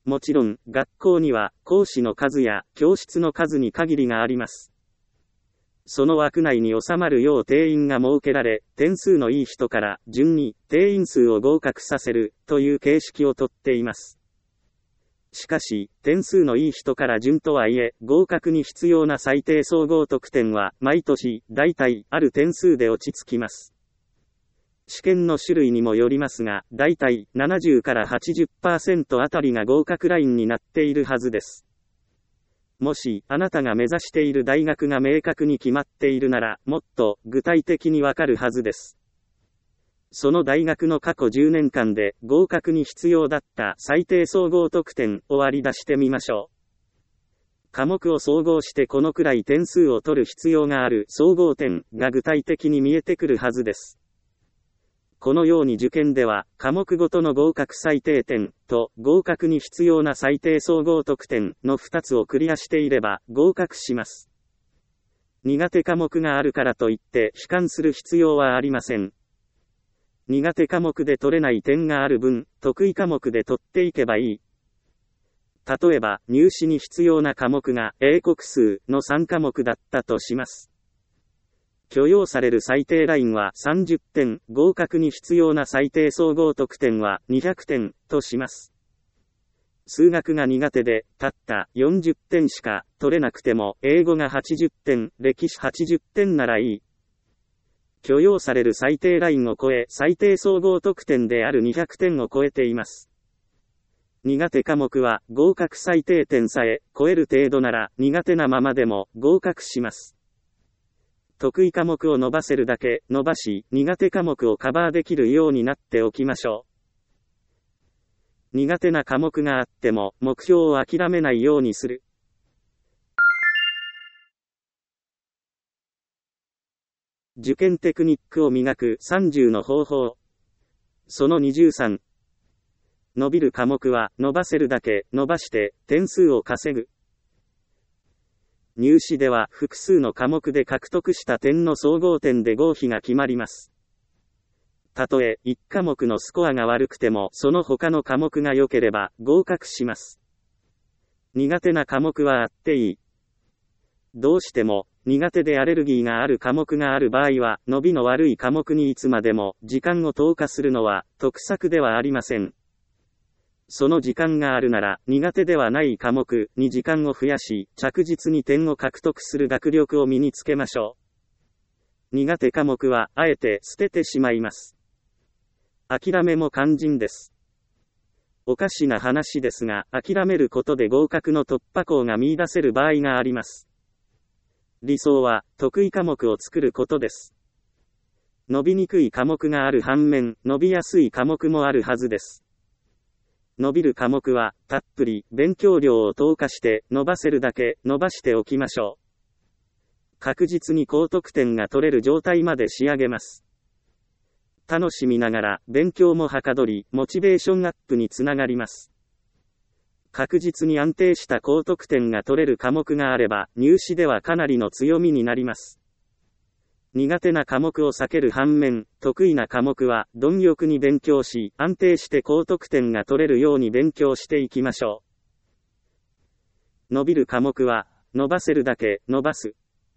もちろん、学校には、講師の数や、教室の数に限りがあります。その枠内に収まるよう定員が設けられ、点数のいい人から、順に、定員数を合格させる、という形式をとっています。しかし、点数のいい人から順とはいえ、合格に必要な最低総合得点は、毎年、大体、ある点数で落ち着きます。試験の種類にもよりますが、だいたい70から 80% あたりが合格ラインになっているはずです。もし、あなたが目指している大学が明確に決まっているなら、もっと具体的にわかるはずです。その大学の過去10年間で合格に必要だった最低総合得点を割り出してみましょう。科目を総合してこのくらい点数を取る必要がある総合点が具体的に見えてくるはずです。このように受験では、科目ごとの合格最低点と合格に必要な最低総合得点の2つをクリアしていれば合格します。苦手科目があるからといって悲観する必要はありません。苦手科目で取れない点がある分、得意科目で取っていけばいい。例えば、入試に必要な科目が英国数の3科目だったとします。許容される最低ラインは30点、合格に必要な最低総合得点は200点とします。数学が苦手で、たった40点しか取れなくても、英語が80点、歴史80点ならいい。許容される最低ラインを超え、最低総合得点である200点を超えています。苦手科目は合格最低点さえ超える程度なら苦手なままでも合格します。得意科目を伸ばせるだけ伸ばし、苦手科目をカバーできるようになっておきましょう。苦手な科目があっても目標を諦めないようにする。受験テクニックを磨く30の方法。その23。伸びる科目は伸ばせるだけ伸ばして点数を稼ぐ。入試では複数の科目で獲得した点の総合点で合否が決まります。たとえ1科目のスコアが悪くてもその他の科目が良ければ合格します。苦手な科目はあっていい。どうしても苦手でアレルギーがある科目がある場合は伸びの悪い科目にいつまでも時間を投下するのは得策ではありません。その時間があるなら、苦手ではない科目に時間を増やし、着実に点を獲得する学力を身につけましょう。苦手科目は、あえて捨ててしまいます。諦めも肝心です。おかしな話ですが、諦めることで合格の突破口が見出せる場合があります。理想は、得意科目を作ることです。伸びにくい科目がある反面、伸びやすい科目もあるはずです。伸びる科目は、たっぷり、勉強量を投下して、伸ばせるだけ、伸ばしておきましょう。確実に高得点が取れる状態まで仕上げます。楽しみながら、勉強もはかどり、モチベーションアップにつながります。確実に安定した高得点が取れる科目があれば、入試ではかなりの強みになります。苦手な科目を避ける反面、得意な科目は貪欲に勉強し、安定して高得点が取れるように勉強していきましょう。伸びる科目は、伸ばせるだけ伸ばす。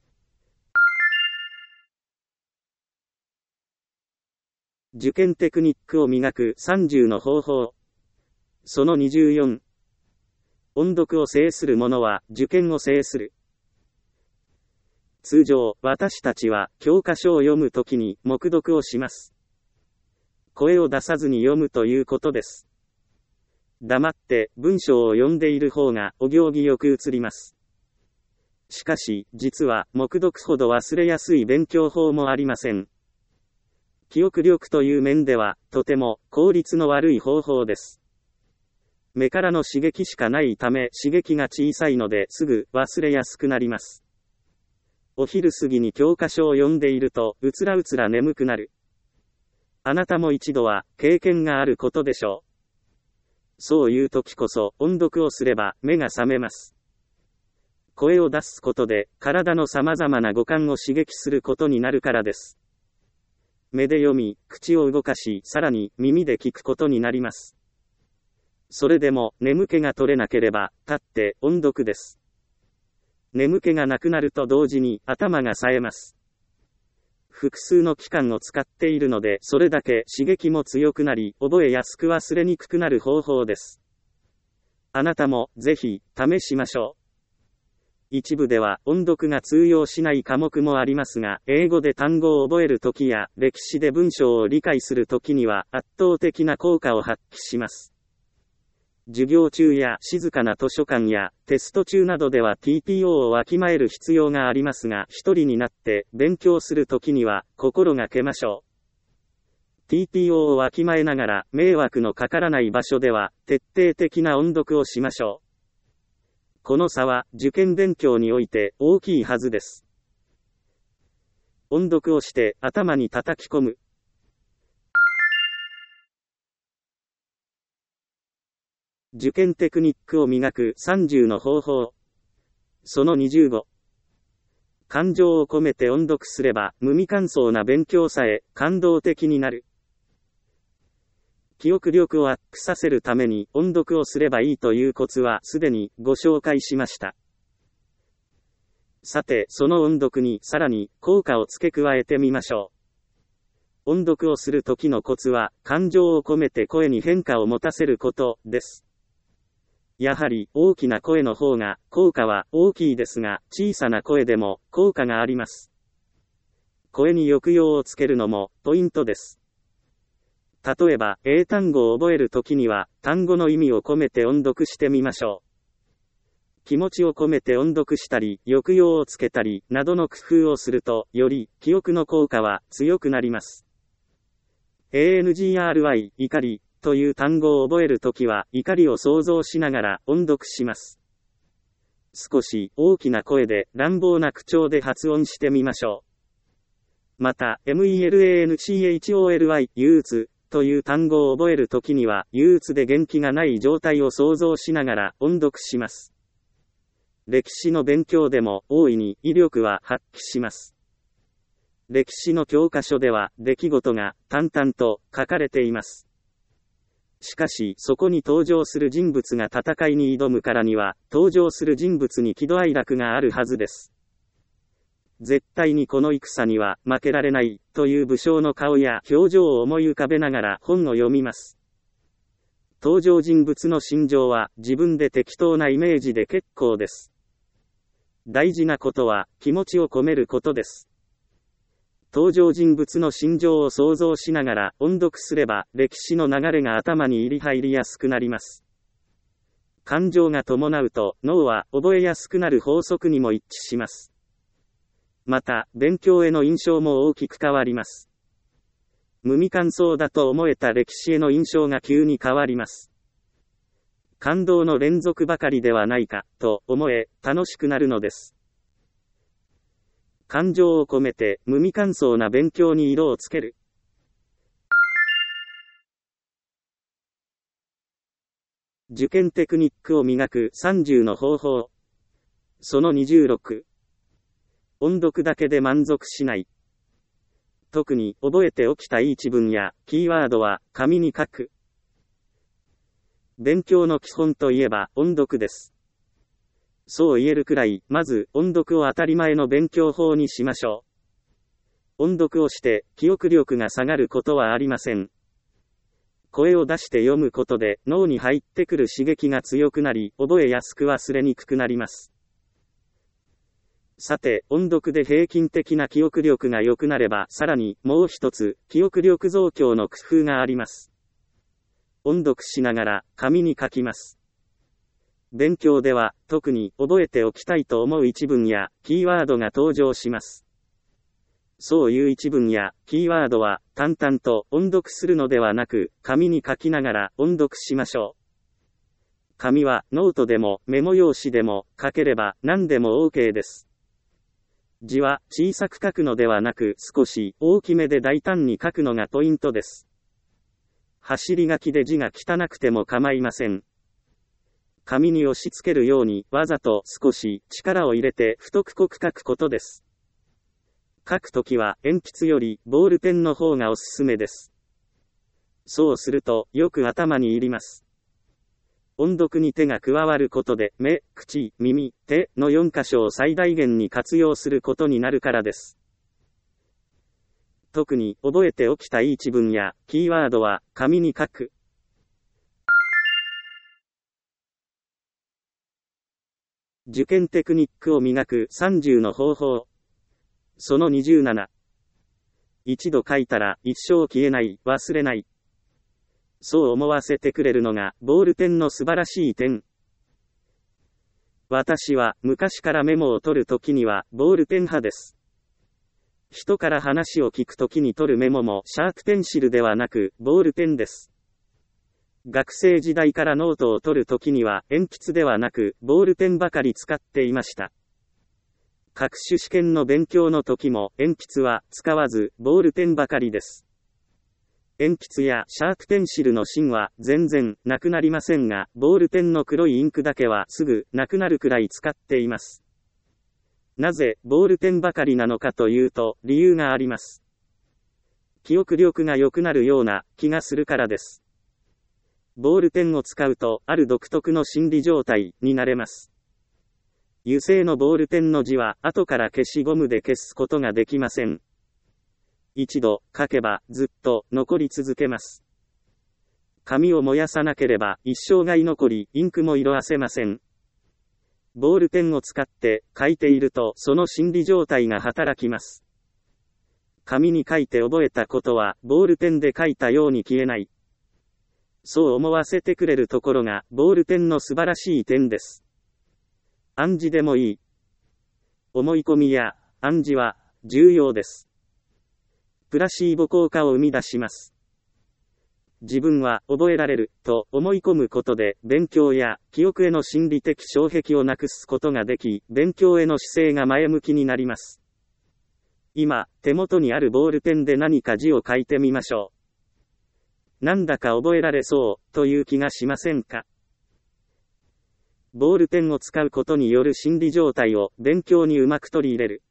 受験テクニックを磨く30の方法。その24。音読を制する者は受験を制する。通常、私たちは教科書を読むときに黙読をします。声を出さずに読むということです。黙って文章を読んでいる方がお行儀よく映ります。しかし、実は黙読ほど忘れやすい勉強法もありません。記憶力という面では、とても効率の悪い方法です。目からの刺激しかないため刺激が小さいのですぐ忘れやすくなります。お昼過ぎに教科書を読んでいると、うつらうつら眠くなる。あなたも一度は、経験があることでしょう。そういう時こそ、音読をすれば、目が覚めます。声を出すことで、体の様々な五感を刺激することになるからです。目で読み、口を動かし、さらに、耳で聞くことになります。 それでも眠気が取れなければ、立って音読です。眠気がなくなると同時に頭が冴えます。複数の器官を使っているので、それだけ刺激も強くなり、覚えやすく忘れにくくなる方法です。あなたもぜひ試しましょう。一部では音読が通用しない科目もありますが、英語で単語を覚えるときや歴史で文章を理解するときには圧倒的な効果を発揮します。授業中や静かな図書館やテスト中などでは TPO をわきまえる必要がありますが、一人になって勉強するときには心がけましょう。TPO をわきまえながら迷惑のかからない場所では徹底的な音読をしましょう。この差は受験勉強において大きいはずです。音読をして頭に叩き込む。受験テクニックを磨く30の方法。その25。感情を込めて音読すれば無味乾燥な勉強さえ感動的になる。記憶力をアップさせるために音読をすればいいというコツはすでにご紹介しました。さて、その音読にさらに効果を付け加えてみましょう。音読をする時のコツは、感情を込めて声に変化を持たせることです。やはり大きな声の方が効果は大きいですが、小さな声でも効果があります。声に抑揚をつけるのもポイントです。例えば、英単語を覚えるときには、単語の意味を込めて音読してみましょう。気持ちを込めて音読したり、抑揚をつけたり、などの工夫をすると、より、記憶の効果は強くなります。angry、怒り、という単語を覚えるときは、怒りを想像しながら音読します。少し大きな声で、乱暴な口調で発音してみましょう。また、melancholy、憂鬱、という単語を覚えるときには、憂鬱で元気がない状態を想像しながら音読します。歴史の勉強でも大いに威力は発揮します。歴史の教科書では出来事が淡々と書かれています。しかし、そこに登場する人物が戦いに挑むからには、登場する人物に喜怒哀楽があるはずです。絶対にこの戦には負けられないという武将の顔や表情を思い浮かべながら本を読みます。登場人物の心情は自分で適当なイメージで結構です。大事なことは気持ちを込めることです。登場人物の心情を想像しながら音読すれば歴史の流れが頭に入りやすくなります。感情が伴うと脳は覚えやすくなる法則にも一致します。また、勉強への印象も大きく変わります。無味乾燥だと思えた歴史への印象が急に変わります。感動の連続ばかりではないか、と思え、楽しくなるのです。感情を込めて、無味乾燥な勉強に色をつける。受験テクニックを磨く30の方法。その26。音読だけで満足しない。特に覚えておきたい一文やキーワードは紙に書く。勉強の基本といえば音読です。そう言えるくらい、まず音読を当たり前の勉強法にしましょう。音読をして記憶力が下がることはありません。声を出して読むことで脳に入ってくる刺激が強くなり、覚えやすく忘れにくくなります。さて、音読で平均的な記憶力が良くなれば、さらにもう一つ、記憶力増強の工夫があります。音読しながら、紙に書きます。勉強では、特に覚えておきたいと思う一文や、キーワードが登場します。そういう一文や、キーワードは、淡々と音読するのではなく、紙に書きながら音読しましょう。紙は、ノートでも、メモ用紙でも、書ければ、何でも OK です。字は小さく書くのではなく少し大きめで大胆に書くのがポイントです。走り書きで字が汚くても構いません。紙に押し付けるようにわざと少し力を入れて太く濃く書くことです。書くときは鉛筆よりボールペンの方がおすすめです。そうするとよく頭に入ります。 音読に手が加わることで、目、口、耳、手の4箇所を最大限に活用することになるからです。特に、覚えておきたい一文や、キーワードは、紙に書く。受験テクニックを磨く30の方法。その27。一度書いたら、一生消えない、忘れない。そう思わせてくれるのが、ボールペンの素晴らしい点。私は、昔からメモを取るときには、ボールペン派です。人から話を聞くときに取るメモも、シャープペンシルではなく、ボールペンです。学生時代からノートを取るときには、鉛筆ではなく、ボールペンばかり使っていました。各種試験の勉強の時も、鉛筆は使わず、ボールペンばかりです。鉛筆やシャープペンシルの芯は全然なくなりませんが、ボールペンの黒いインクだけはすぐなくなるくらい使っています。なぜボールペンばかりなのかというと、理由があります。記憶力が良くなるような気がするからです。ボールペンを使うと、ある独特の心理状態になれます。油性のボールペンの字は、後から消しゴムで消すことができません。一度書けば、ずっと残り続けます。紙を燃やさなければ、一生涯残り、インクも色あせません。ボールペンを使って書いていると、その心理状態が働きます。紙に書いて覚えたことは、ボールペンで書いたように消えない。そう思わせてくれるところが、ボールペンの素晴らしい点です。暗示でもいい。思い込みや暗示は重要です。プラシーボ効果を生み出します。自分は覚えられると思い込むことで、勉強や記憶への心理的障壁をなくすことができ、勉強への姿勢が前向きになります。今、手元にあるボールペンで何か字を書いてみましょう。なんだか覚えられそうという気がしませんか？ボールペンを使うことによる心理状態を勉強にうまく取り入れる。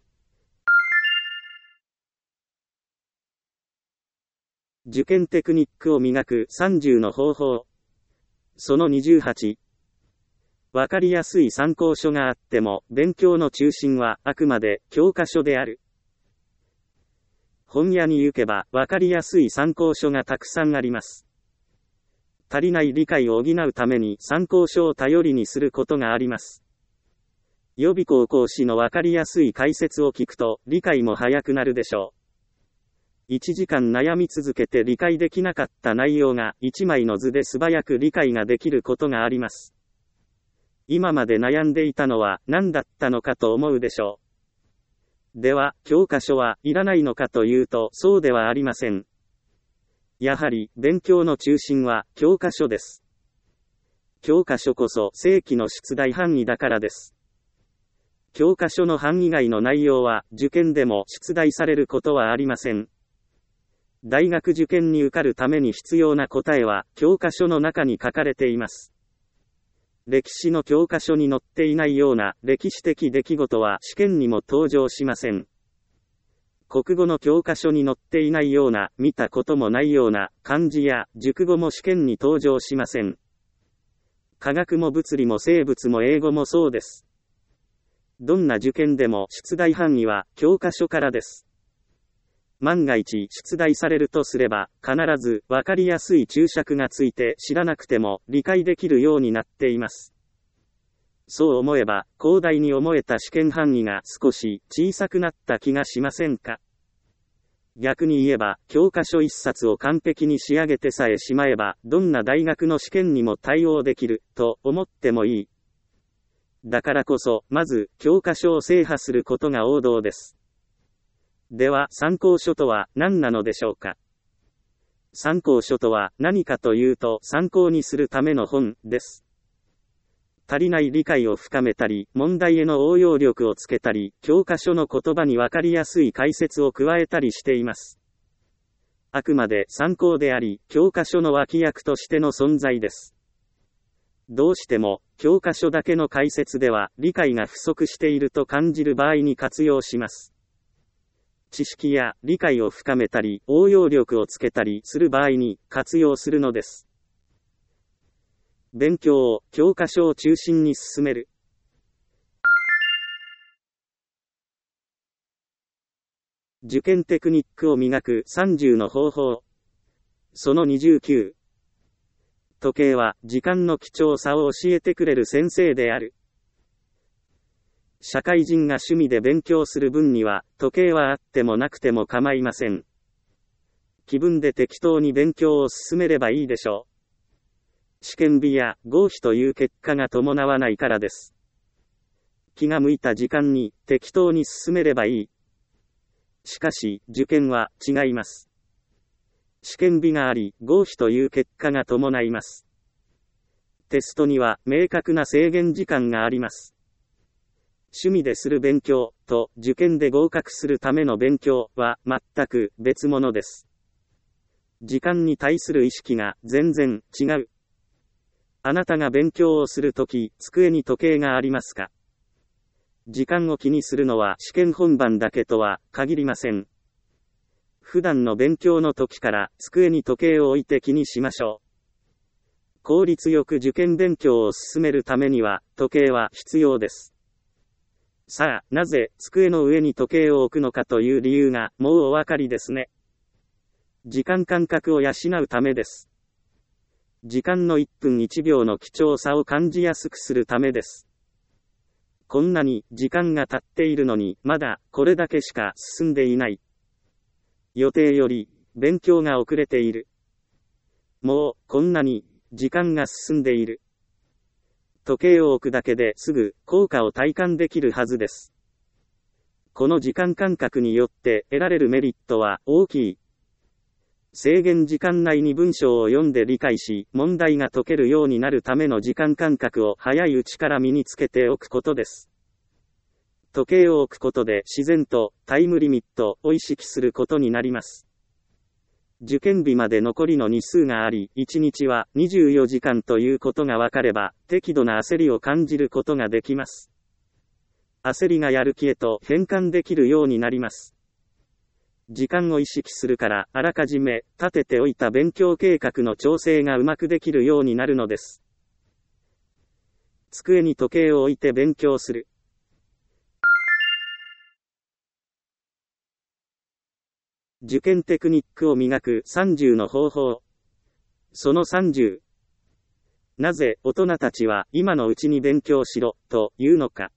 受験テクニックを磨く30の方法。その28。わかりやすい参考書があっても、勉強の中心はあくまで教科書である。本屋に行けば、わかりやすい参考書がたくさんあります。足りない理解を補うために参考書を頼りにすることがあります。予備校講師のわかりやすい解説を聞くと、理解も早くなるでしょう。1時間悩み続けて理解できなかった内容が、1枚の図で素早く理解ができることがあります。今まで悩んでいたのは何だったのかと思うでしょう。では、教科書はいらないのかというと、そうではありません。やはり、勉強の中心は、教科書です。教科書こそ、正規の出題範囲だからです。教科書の範囲外の内容は、受験でも出題されることはありません。大学受験に受かるために必要な答えは、教科書の中に書かれています。歴史の教科書に載っていないような歴史的出来事は試験にも登場しません。国語の教科書に載っていないような、見たこともないような漢字や熟語も試験に登場しません。科学も物理も生物も英語もそうです。どんな受験でも出題範囲は教科書からです。万が一出題されるとすれば、必ずわかりやすい注釈がついて知らなくても理解できるようになっています。そう思えば、広大に思えた試験範囲が少し小さくなった気がしませんか？逆に言えば、教科書一冊を完璧に仕上げてさえしまえば、どんな大学の試験にも対応できる、と思ってもいい。だからこそ、まず、教科書を制覇することが王道です。では、参考書とは何なのでしょうか？参考書とは何かというと、参考にするための本です。足りない理解を深めたり、問題への応用力をつけたり、教科書の言葉にわかりやすい解説を加えたりしています。あくまで参考であり、教科書の脇役としての存在です。どうしても、教科書だけの解説では、理解が不足していると感じる場合に活用します。知識や理解を深めたり、応用力をつけたりする場合に活用するのです。 勉強を教科書を中心に進める。受験テクニックを磨く30の方法。その29。時計は時間の貴重さを教えてくれる先生である。社会人が趣味で勉強する分には、時計はあってもなくても構いません。気分で適当に勉強を進めればいいでしょう。試験日や合否という結果が伴わないからです。気が向いた時間に適当に進めればいい。しかし、受験は違います。試験日があり、合否という結果が伴います。テストには明確な制限時間があります。趣味でする勉強と受験で合格するための勉強は全く別物です。時間に対する意識が全然違う。あなたが勉強をするとき、机に時計がありますか？時間を気にするのは試験本番だけとは限りません。普段の勉強の時から机に時計を置いて気にしましょう。効率よく受験勉強を進めるためには時計は必要です。さあ、なぜ机の上に時計を置くのかという理由がもうお分かりですね。時間感覚を養うためです。時間の1分1秒の貴重さを感じやすくするためです。こんなに時間が経っているのにまだこれだけしか進んでいない。予定より勉強が遅れている。もうこんなに時間が進んでいる。時計を置くだけですぐ効果を体感できるはずです。この時間感覚によって得られるメリットは大きい。制限時間内に文章を読んで理解し、問題が解けるようになるための時間感覚を早いうちから身につけておくことです。時計を置くことで自然とタイムリミットを意識することになります。受験日まで残りの日数があり、1日は24時間ということが分かれば、適度な焦りを感じることができます。焦りがやる気へと変換できるようになります。時間を意識するから、あらかじめ立てておいた勉強計画の調整がうまくできるようになるのです。机に時計を置いて勉強する。受験テクニックを磨く30の方法。その30。なぜ大人たちは今のうちに勉強しろと言うのか。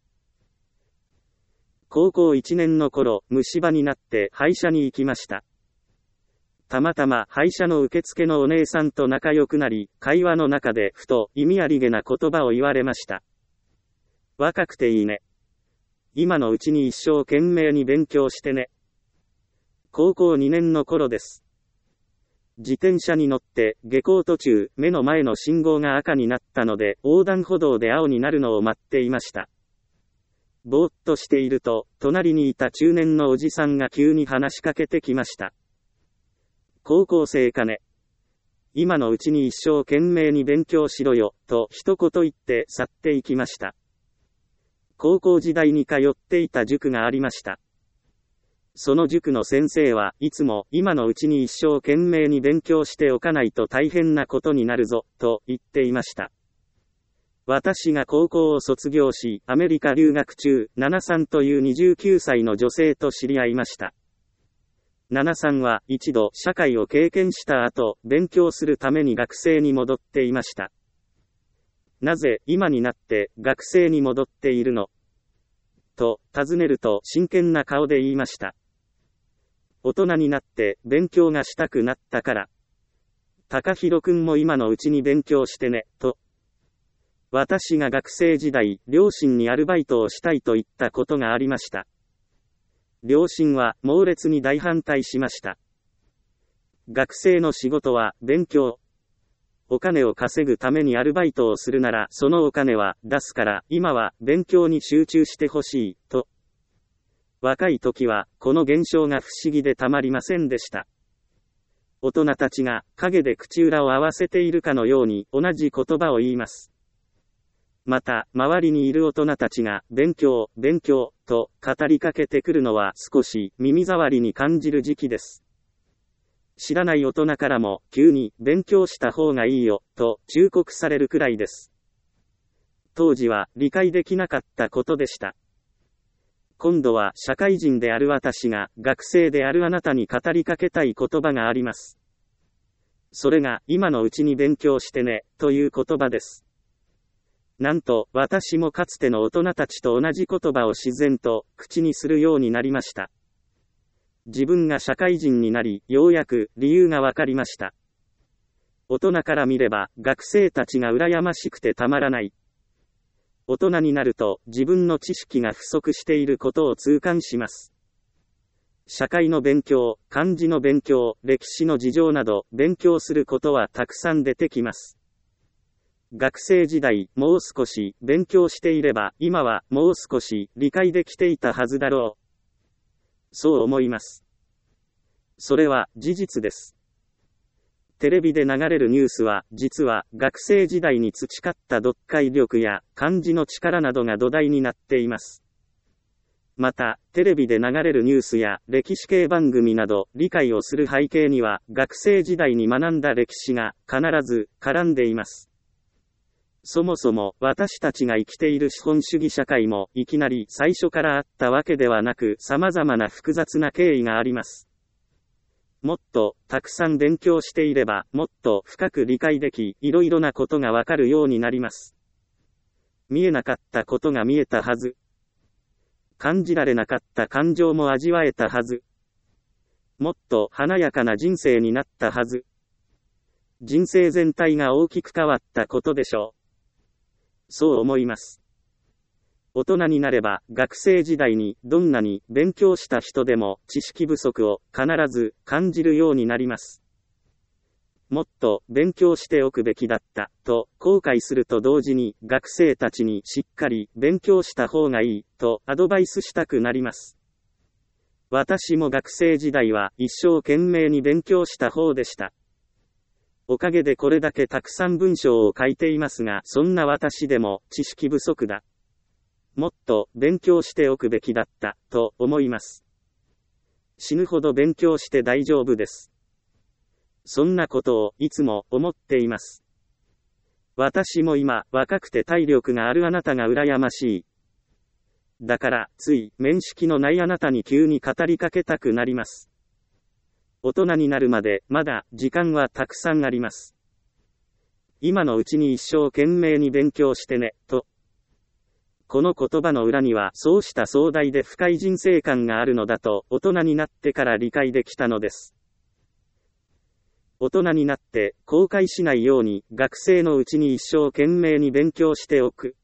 高校1年の頃、虫歯になって歯医者に行きました。たまたま歯医者の受付のお姉さんと仲良くなり、会話の中でふと意味ありげな言葉を言われました。若くていいね。今のうちに一生懸命に勉強してね。高校2年の頃です。自転車に乗って下校途中、目の前の信号が赤になったので横断歩道で青になるのを待っていました。ぼーっとしていると、隣にいた中年のおじさんが急に話しかけてきました。高校生かね。今のうちに一生懸命に勉強しろよ、と一言言って去っていきました。高校時代に通っていた塾がありました。その塾の先生はいつも今のうちに一生懸命に勉強しておかないと大変なことになるぞ、と言っていました。私が高校を卒業し、アメリカ留学中、ナナさんという29歳の女性と知り合いました。ナナさんは一度社会を経験した後、勉強するために学生に戻っていました。なぜ今になって学生に戻っているの？と尋ねると真剣な顔で言いました。大人になって勉強がしたくなったから。高弘くんも今のうちに勉強してね、と。私が学生時代、両親にアルバイトをしたいと言ったことがありました。両親は猛烈に大反対しました。学生の仕事は勉強。お金を稼ぐためにアルバイトをするならそのお金は出すから今は勉強に集中してほしい、と。若い時はこの現象が不思議でたまりませんでした。大人たちが陰で口裏を合わせているかのように同じ言葉を言います。また、周りにいる大人たちが勉強、勉強、と語りかけてくるのは少し耳障りに感じる時期です。 知らない大人からも急に勉強した方がいいよと忠告されるくらいです。当時は理解できなかったことでした。今度は社会人である私が学生であるあなたに語りかけたい言葉があります。それが今のうちに勉強してねという言葉です。なんと私もかつての大人たちと同じ言葉を自然と口にするようになりました。自分が社会人になり、ようやく理由がわかりました。大人から見れば学生たちが羨ましくてたまらない。大人になると自分の知識が不足していることを痛感します。社会の勉強、漢字の勉強、歴史の事情など勉強することはたくさん出てきます。学生時代、もう少し勉強していれば今はもう少し理解できていたはずだろう。そう思います。それは事実です。テレビで流れるニュースは、実は学生時代に培った読解力や漢字の力などが土台になっています。また、テレビで流れるニュースや歴史系番組など理解をする背景には、学生時代に学んだ歴史が必ず絡んでいます。そもそも私たちが生きている資本主義社会もいきなり最初からあったわけではなく、様々な複雑な経緯があります。もっとたくさん勉強していればもっと深く理解でき、いろいろなことがわかるようになります。見えなかったことが見えたはず。感じられなかった感情も味わえたはず。もっと華やかな人生になったはず。人生全体が大きく変わったことでしょう。そう思います。大人になれば学生時代にどんなに勉強した人でも知識不足を必ず感じるようになります。もっと勉強しておくべきだったと後悔すると同時に、学生たちにしっかり勉強した方がいいとアドバイスしたくなります。私も学生時代は一生懸命に勉強した方でした。おかげでこれだけたくさん文章を書いていますが、そんな私でも知識不足だ。もっと勉強しておくべきだったと思います。死ぬほど勉強して大丈夫です。そんなことをいつも思っています。私も今若くて体力があるあなたが羨ましい。だからつい面識のないあなたに急に語りかけたくなります。大人になるまでまだ時間はたくさんあります。今のうちに一生懸命に勉強してねと。この言葉の裏にはそうした壮大で深い人生観があるのだと大人になってから理解できたのです。大人になって後悔しないように学生のうちに一生懸命に勉強しておく。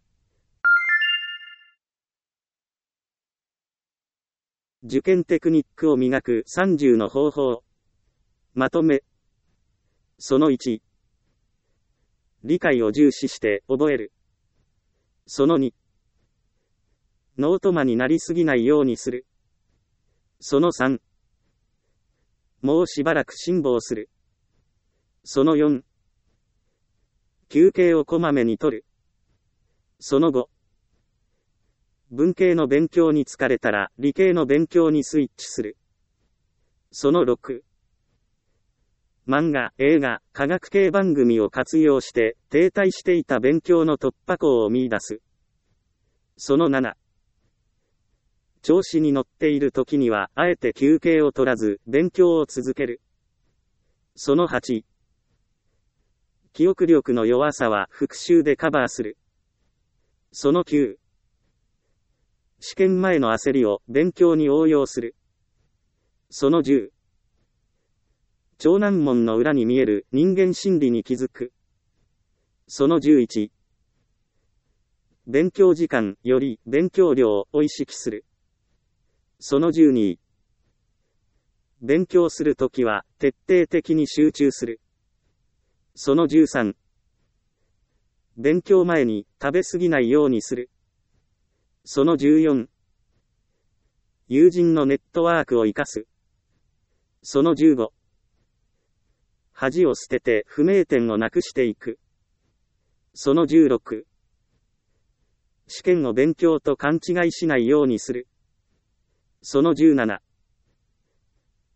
受験テクニックを磨く30の方法。まとめ。その1。理解を重視して覚える。その2。ノートマになりすぎないようにする。その3。もうしばらく辛抱する。その4。休憩をこまめにとる。その5。文系の勉強に疲れたら理系の勉強にスイッチする。その6。漫画、映画、科学系番組を活用して停滞していた勉強の突破口を見出す。その7。調子に乗っている時にはあえて休憩を取らず勉強を続ける。その8。記憶力の弱さは復習でカバーする。その9。試験前の焦りを勉強に応用する。その10。長難問の裏に見える人間心理に気づく。その11。勉強時間より勉強量を意識する。その12。勉強するときは徹底的に集中する。その13。勉強前に食べ過ぎないようにする。その14。友人のネットワークを活かす。その15。恥を捨てて不明点をなくしていく。その16。試験を勉強と勘違いしないようにする。その17。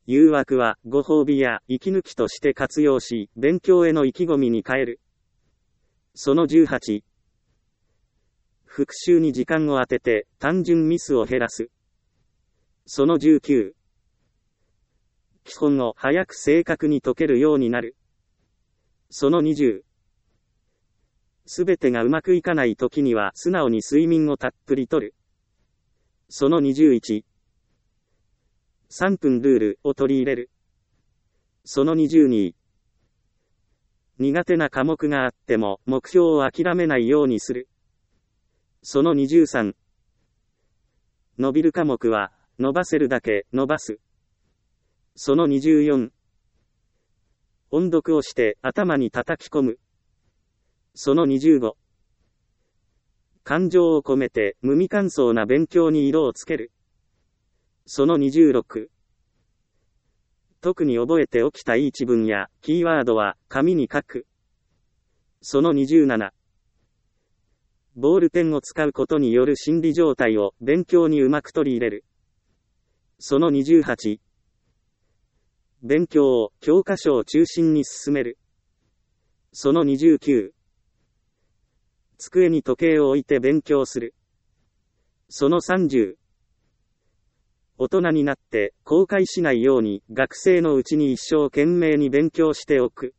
誘惑はご褒美や息抜きとして活用し、勉強への意気込みに変える。その18。復習に時間を当てて、単純ミスを減らす。その19。基本を早く正確に解けるようになる。その20。すべてがうまくいかないときには素直に睡眠をたっぷりとる。その21。3分ルールを取り入れる。その22。苦手な科目があっても目標を諦めないようにする。その23。伸びる科目は伸ばせるだけ伸ばす。その24。音読をして頭に叩き込む。その25。感情を込めて無味乾燥な勉強に色をつける。その26。特に覚えておきたい一文やキーワードは紙に書く。その27。ボールペンを使うことによる心理状態を勉強にうまく取り入れる。その28。勉強を教科書を中心に進める。その29。机に時計を置いて勉強する。その30。大人になって後悔しないように学生のうちに一生懸命に勉強しておく。